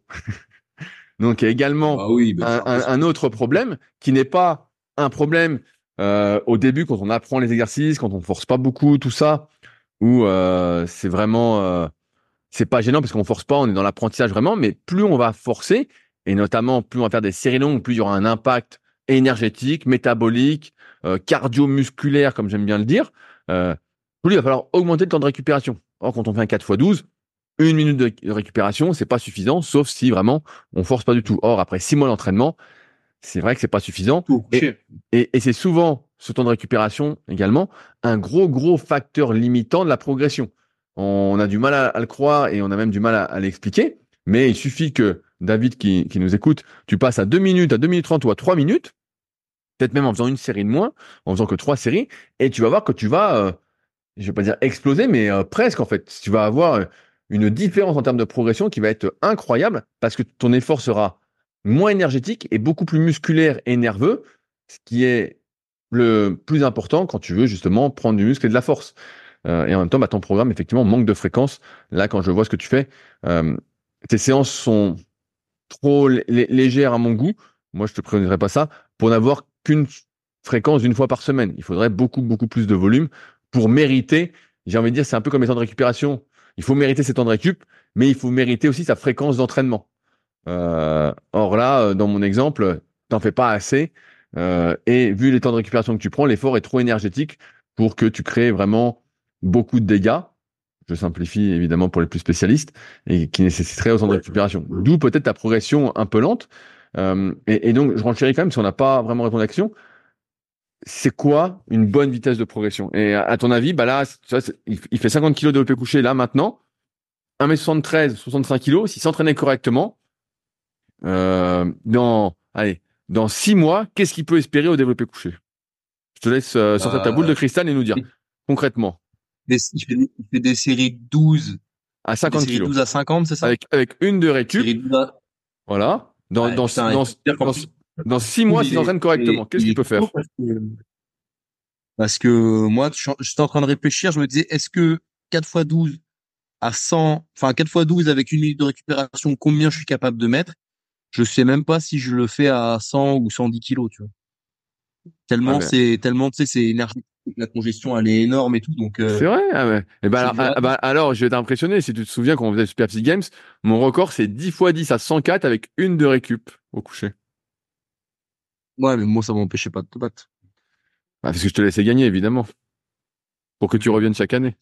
Donc il y a également Ah oui, bah, un, un, un autre problème qui n'est pas un problème euh, au début quand on apprend les exercices, quand on force pas beaucoup, tout ça, où euh, c'est vraiment euh, c'est pas gênant parce qu'on force pas, on est dans l'apprentissage vraiment, mais plus on va forcer, et notamment plus on va faire des séries longues, plus il y aura un impact énergétique, métabolique, euh, cardio-musculaire, comme j'aime bien le dire, euh, plus il va falloir augmenter le temps de récupération. Or, quand on fait un quatre fois douze, une minute de, de récupération, c'est pas suffisant, sauf si vraiment on force pas du tout. Or, après six mois d'entraînement, c'est vrai que c'est pas suffisant. Et, et, et c'est souvent ce temps de récupération également un gros, gros facteur limitant de la progression. On a du mal à, à le croire et on a même du mal à, à l'expliquer. Mais il suffit que David qui, qui nous écoute, tu passes à deux minutes, à deux minutes trente ou à trois minutes, peut-être même en faisant une série de moins, en faisant que trois séries, et tu vas voir que tu vas, euh, je vais pas dire exploser, mais euh, presque en fait. Tu vas avoir euh, une différence en termes de progression qui va être incroyable parce que ton effort sera moins énergétique et beaucoup plus musculaire et nerveux, ce qui est le plus important quand tu veux justement prendre du muscle et de la force. Euh, et en même temps, bah, ton programme effectivement manque de fréquence. Là, quand je vois ce que tu fais, euh, tes séances sont trop lé- légères à mon goût. Moi, je te préconiserais pas ça pour n'avoir qu'une fréquence d'une fois par semaine. Il faudrait beaucoup, beaucoup plus de volume pour mériter. J'ai envie de dire, c'est un peu comme les temps de récupération. Il faut mériter ses temps de récup, mais il faut mériter aussi sa fréquence d'entraînement. Euh, or là, euh, dans mon exemple, t'en fais pas assez. Euh, et vu les temps de récupération que tu prends, l'effort est trop énergétique pour que tu crées vraiment beaucoup de dégâts. Je simplifie évidemment pour les plus spécialistes et qui nécessiterait autant de récupération. D'où peut-être ta progression un peu lente. Euh, et, et donc, je renchéris quand même, si on n'a pas vraiment répondu à la question, c'est quoi une bonne vitesse de progression? Et à, à ton avis, bah là, tu vois, c'est- il, il fait cinquante kilos de développé couché là maintenant, un mètre soixante-treize, soixante-cinq kilos, s'il s'entraînait correctement, euh, dans, allez, dans six mois, qu'est-ce qu'il peut espérer au développé couché? Je te laisse euh, sortir ta boule de Euh, cristal et nous dire concrètement des, il, fait des, il fait des séries douze, à des cinquante séries kilos douze à cinquante, c'est ça? avec avec une de récup, Série douze à... voilà. Dans Ouais, dans putain, il dans faut dire qu'en dans, plus, dans six mois, douze, s'il il est, s'entraîne il correctement, est, qu'est-ce il qu'il est peut chaud faire? parce que, parce que moi, je j'étais en train de réfléchir, je me disais, est-ce que quatre fois douze à cent, enfin quatre fois douze avec une minute de récupération, combien je suis capable de mettre? Je sais même pas si je le fais à cent ou cent dix kilos, tu vois. Ah Tellement ben, c'est, tellement, tu sais, c'est énergétique, la congestion, elle est énorme et tout, donc, euh, c'est vrai? Ah ouais. Et ben c'est alors, dur ah, à dire. bah, alors, je vais t'impressionner. Si tu te souviens, quand on faisait le Super Physique Games, mon record, c'est dix fois dix à cent quatre avec une de récup au coucher. Ouais, mais moi, ça m'empêchait pas de te battre. Bah, parce que je te laissais gagner, évidemment, pour que tu Oui. reviennes chaque année.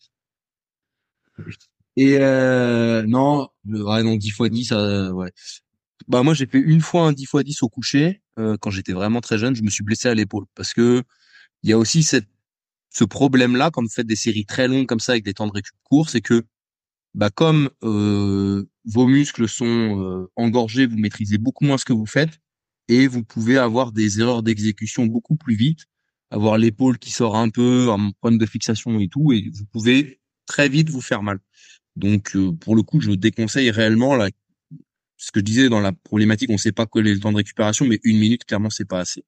Et euh, non, euh, ouais, non, dix fois dix, euh, ouais. Bah moi j'ai fait une fois un dix fois dix au coucher euh, quand j'étais vraiment très jeune, je me suis blessé à l'épaule parce que il y a aussi cette ce problème-là quand vous faites des séries très longues comme ça avec des temps de récup courts, c'est que bah comme euh, vos muscles sont euh, engorgés, vous maîtrisez beaucoup moins ce que vous faites et vous pouvez avoir des erreurs d'exécution beaucoup plus vite avoir l'épaule qui sort un peu, un problème de fixation et tout, et vous pouvez très vite vous faire mal. Donc, euh, pour le coup, je déconseille réellement là, ce que je disais dans la problématique, on ne sait pas quel est le temps de récupération, mais une minute, clairement, c'est pas assez.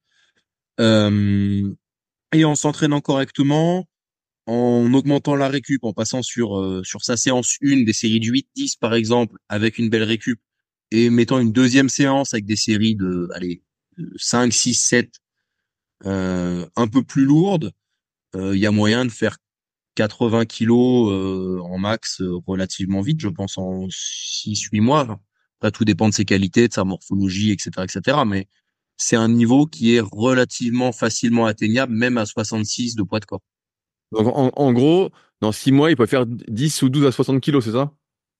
Euh, et en s'entraînant correctement, en augmentant la récup, en passant sur euh, sur sa séance un des séries de huit dix par exemple, avec une belle récup, et mettant une deuxième séance avec des séries de allez cinq six sept euh, un peu plus lourdes, euh, il y a moyen de faire quatre-vingts kilos euh, en max euh, relativement vite, je pense en six huit mois. Après, tout dépend de ses qualités, de sa morphologie, et cetera, et cetera. Mais c'est un niveau qui est relativement facilement atteignable, même à soixante-six de poids de corps. Donc, en, en gros, dans six mois, il peut faire dix ou douze à soixante kilos, c'est ça?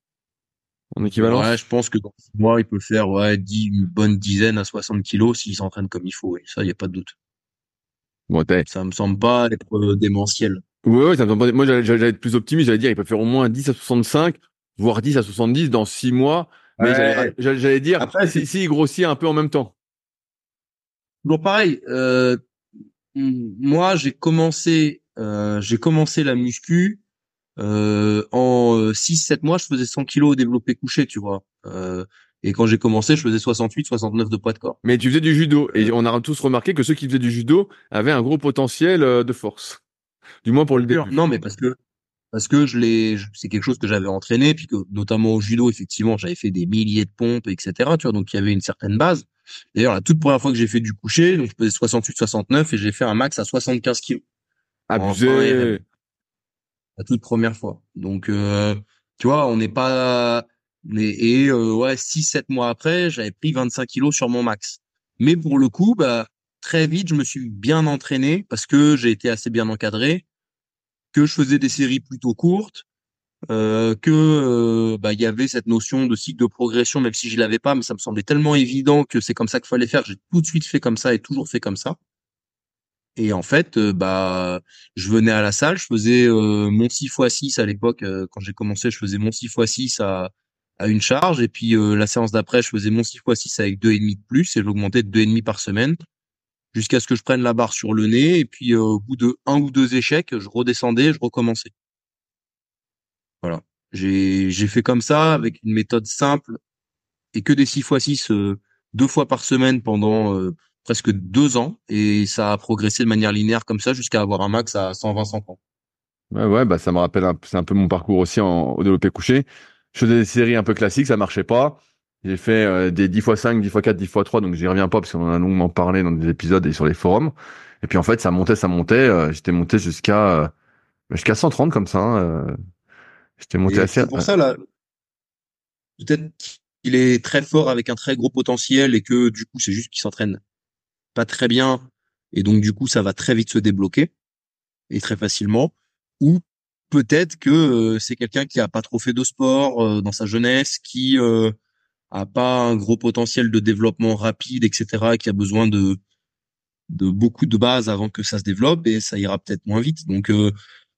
En Ouais, équivalence? je pense que dans six mois, il peut faire ouais, dix, une bonne dizaine à soixante kilos s'il s'entraîne comme il faut. Et ça, il n'y a pas de doute. Bon, t'es... Ça me semble pas être euh, démentiel. Ouais, ouais, ça me semble pas- moi, j'allais j'allais être plus optimiste, j'allais dire, il peut faire au moins dix à soixante-cinq, voire dix à soixante-dix dans six mois, mais j'allais, ra- Ouais. j'allais j'allais dire, Après, c'est si, si il grossit un peu en même temps. toujours pareil. Euh, moi, j'ai commencé, euh, j'ai commencé la muscu. Euh, en six sept mois, je faisais cent kilos au développé couché, tu vois. Euh, et quand j'ai commencé, je faisais soixante-huit soixante-neuf de poids de corps. Mais tu faisais du judo, Euh, et on a tous remarqué que ceux qui faisaient du judo avaient un gros potentiel euh, de force, du moins pour bien le sûr. début. Non, mais parce que parce que je l'ai, je- c'est quelque chose que j'avais entraîné, puis que notamment au judo, effectivement, j'avais fait des milliers de pompes, et cetera. Tu vois, donc il y avait une certaine base. D'ailleurs, la toute première fois que j'ai fait du couché, donc je faisais soixante-huit soixante-neuf et j'ai fait un max à soixante-quinze kilos en un R M. Abusé. La toute première fois. Donc, euh, tu vois, on n'est pas... mais- Et euh, ouais, six sept mois après, j'avais pris vingt-cinq kilos sur mon max. Mais pour le coup, bah, très vite, je me suis bien entraîné parce que j'ai été assez bien encadré, que je faisais des séries plutôt courtes, euh, que euh, bah, il y avait cette notion de cycle de progression, même si je l'avais pas, mais ça me semblait tellement évident que c'est comme ça qu'il fallait faire. J'ai tout de suite fait comme ça et toujours fait comme ça. Et en fait, euh, bah, je venais à la salle, je faisais euh, mon six fois six à l'époque, euh, quand j'ai commencé, je faisais mon six fois six à, à une charge. Et puis euh, la séance d'après, je faisais mon six fois six avec deux et demi de plus et je l'augmentais de deux et demi par semaine jusqu'à ce que je prenne la barre sur le nez. Et puis euh, au bout de un ou deux échecs, je redescendais, je recommençais. Voilà. J'ai j'ai fait comme ça avec une méthode simple et que des six fois six euh, deux fois par semaine pendant euh, presque deux ans et ça a progressé de manière linéaire comme ça jusqu'à avoir un max à cent vingt cent trente. Ouais, ouais, bah ça me rappelle, un- c'est un peu mon parcours aussi en, au développé couché. Je faisais des séries un peu classiques, ça marchait pas. J'ai fait euh, des dix fois cinq, dix fois quatre, dix fois trois, donc j'y reviens pas parce qu'on en a longuement parlé dans des épisodes et sur les forums. Et puis en fait, ça montait, ça montait. euh, j'étais monté jusqu'à euh, jusqu'à cent trente comme ça. Hein, euh, j'étais monté Et assez. c'est pour ça, là, peut-être qu'il est très fort avec un très gros potentiel et que du coup, c'est juste qu'il s'entraîne pas très bien. Et donc, du coup, ça va très vite se débloquer et très facilement. Ou peut-être que euh, c'est quelqu'un qui a pas trop fait de sport euh, dans sa jeunesse, qui euh, a pas un gros potentiel de développement rapide, et cetera, et qui a besoin de, de beaucoup de bases avant que ça se développe et ça ira peut-être moins vite. Donc, euh,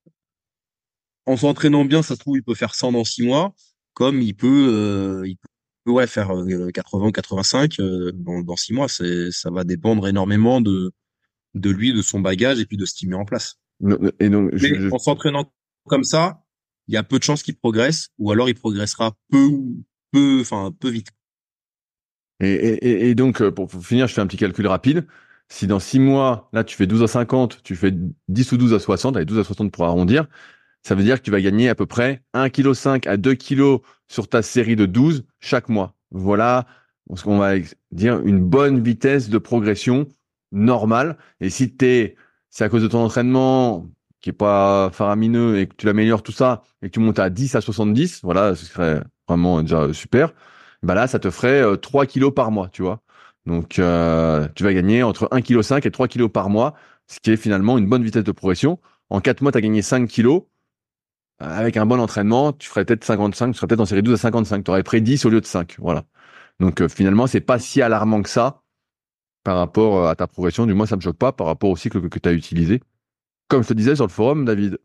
en s'entraînant bien, ça se trouve, il peut faire cent dans six mois, comme il peut, euh, il peut ouais, faire euh, quatre-vingts ou quatre-vingt-cinq euh, dans, dans six mois. C'est, ça va dépendre énormément de, de lui, de son bagage et puis de ce qu'il met en place. Et donc, je, Mais je- en s'entraînant comme ça, il y a peu de chances qu'il progresse, ou alors il progressera peu ou peu, enfin peu vite. et, et, et donc euh, pour, pour finir, je fais un petit calcul rapide. Si dans six mois, là, tu fais douze à cinquante, tu fais dix ou douze à soixante, allez, douze à soixante pour arrondir. Ça veut dire que tu vas gagner à peu près un virgule cinq kg à deux kilos sur ta série de douze chaque mois. Voilà ce qu'on va dire une bonne vitesse de progression normale. Et si t'es, c'est à cause de ton entraînement qui est pas faramineux et que tu l'améliores tout ça et que tu montes à dix à soixante-dix, voilà, ce serait vraiment déjà super. Bah là, ça te ferait euh, trois kilos par mois, tu vois. Donc, euh, tu vas gagner entre un virgule cinq kg et trois kilos par mois, ce qui est finalement une bonne vitesse de progression. En quatre mois, tu as gagné cinq kilos. Avec un bon entraînement, tu ferais peut-être cinquante-cinq, tu serais peut-être en série douze à cinquante-cinq. Tu aurais pris dix au lieu de cinq. Voilà. Donc euh, finalement, c'est pas si alarmant que ça par rapport euh, à ta progression. Du moins, ça me choque pas par rapport au cycle que, que tu as utilisé. Comme je te disais sur le forum, David.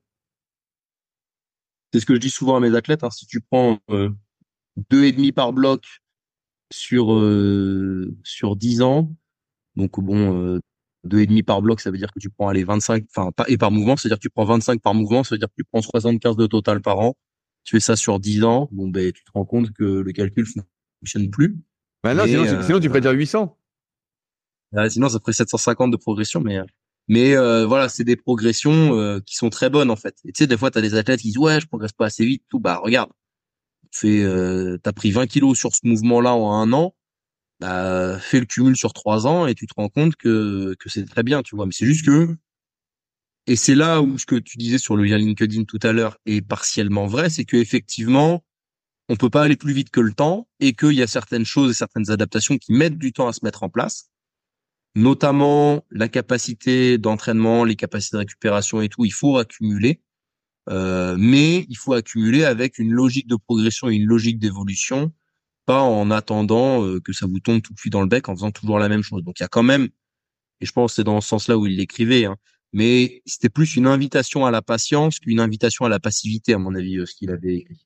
C'est ce que je dis souvent à mes athlètes. Hein, si tu prends euh, deux et demi par bloc sur euh, sur dix ans, donc bon. Euh, deux virgule cinq par bloc, ça veut dire que tu prends allez vingt-cinq, enfin pas et par mouvement, c'est-à-dire que tu prends vingt-cinq par mouvement, ça veut dire que tu prends soixante-quinze de total par an. Tu fais ça sur dix ans, bon ben tu te rends compte que le calcul fonctionne plus. Bah non, Mais sinon, euh, sinon tu pourrais dire huit cents. euh, sinon ça ferait sept cent cinquante de progression, mais mais euh, voilà, c'est des progressions euh, qui sont très bonnes en fait. Et tu sais, des fois t'as des athlètes qui disent ouais, je progresse pas assez vite, tout. Bah regarde, tu fais, euh, t'as pris vingt kilos sur ce mouvement-là en un an. Bah, fais le cumul sur trois ans et tu te rends compte que que c'est très bien, tu vois. Mais c'est juste que et c'est là où ce que tu disais sur le lien LinkedIn tout à l'heure est partiellement vrai, c'est que effectivement on peut pas aller plus vite que le temps et qu'il y a certaines choses et certaines adaptations qui mettent du temps à se mettre en place, notamment la capacité d'entraînement, les capacités de récupération et tout. Il faut accumuler, euh, mais il faut accumuler avec une logique de progression et une logique d'évolution, pas en attendant euh, que ça vous tombe tout de suite dans le bec en faisant toujours la même chose. Donc il y a quand même, et je pense que c'est dans ce sens-là où il l'écrivait, hein, mais c'était plus une invitation à la patience qu'une invitation à la passivité, à mon avis, euh, ce qu'il avait écrit.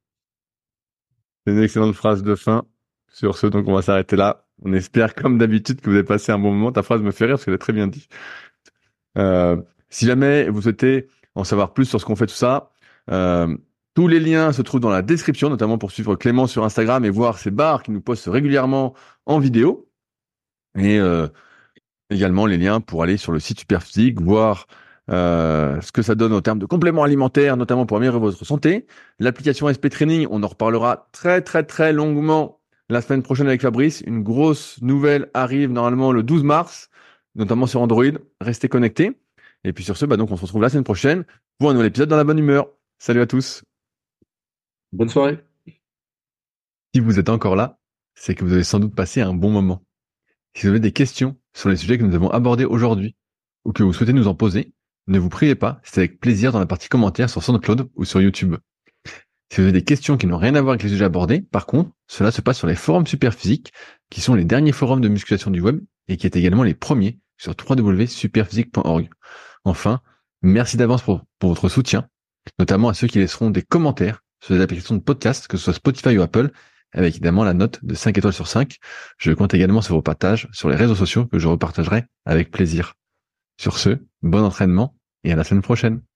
C'est une excellente phrase de fin. Sur ce, donc on va s'arrêter là. On espère, comme d'habitude, que vous avez passé un bon moment. Ta phrase me fait rire parce qu'elle est très bien dit. Euh, si jamais vous souhaitez en savoir plus sur ce qu'on fait, tout ça, euh, tous les liens se trouvent dans la description, notamment pour suivre Clément sur Instagram et voir ses barres qu'il nous poste régulièrement en vidéo. Et euh, également les liens pour aller sur le site Superphysique, voir euh, ce que ça donne en termes de compléments alimentaires, notamment pour améliorer votre santé. L'application S P Training, on en reparlera très très très longuement la semaine prochaine avec Fabrice. Une grosse nouvelle arrive normalement le douze mars, notamment sur Android. Restez connectés. Et puis sur ce, bah donc on se retrouve la semaine prochaine pour un nouvel épisode dans la bonne humeur. Salut à tous. Bonne soirée. Si vous êtes encore là, c'est que vous avez sans doute passé un bon moment. Si vous avez des questions sur les sujets que nous avons abordés aujourd'hui ou que vous souhaitez nous en poser, ne vous priez pas, c'est avec plaisir dans la partie commentaires sur SoundCloud ou sur YouTube. Si vous avez des questions qui n'ont rien à voir avec les sujets abordés, par contre, cela se passe sur les forums Superphysique, qui sont les derniers forums de musculation du web et qui est également les premiers sur w w w point superphysique point org. Enfin, merci d'avance pour, pour votre soutien, notamment à ceux qui laisseront des commentaires sur les applications de podcast, que ce soit Spotify ou Apple, avec évidemment la note de cinq étoiles sur cinq. Je compte également sur vos partages sur les réseaux sociaux que je repartagerai avec plaisir. Sur ce, bon entraînement et à la semaine prochaine.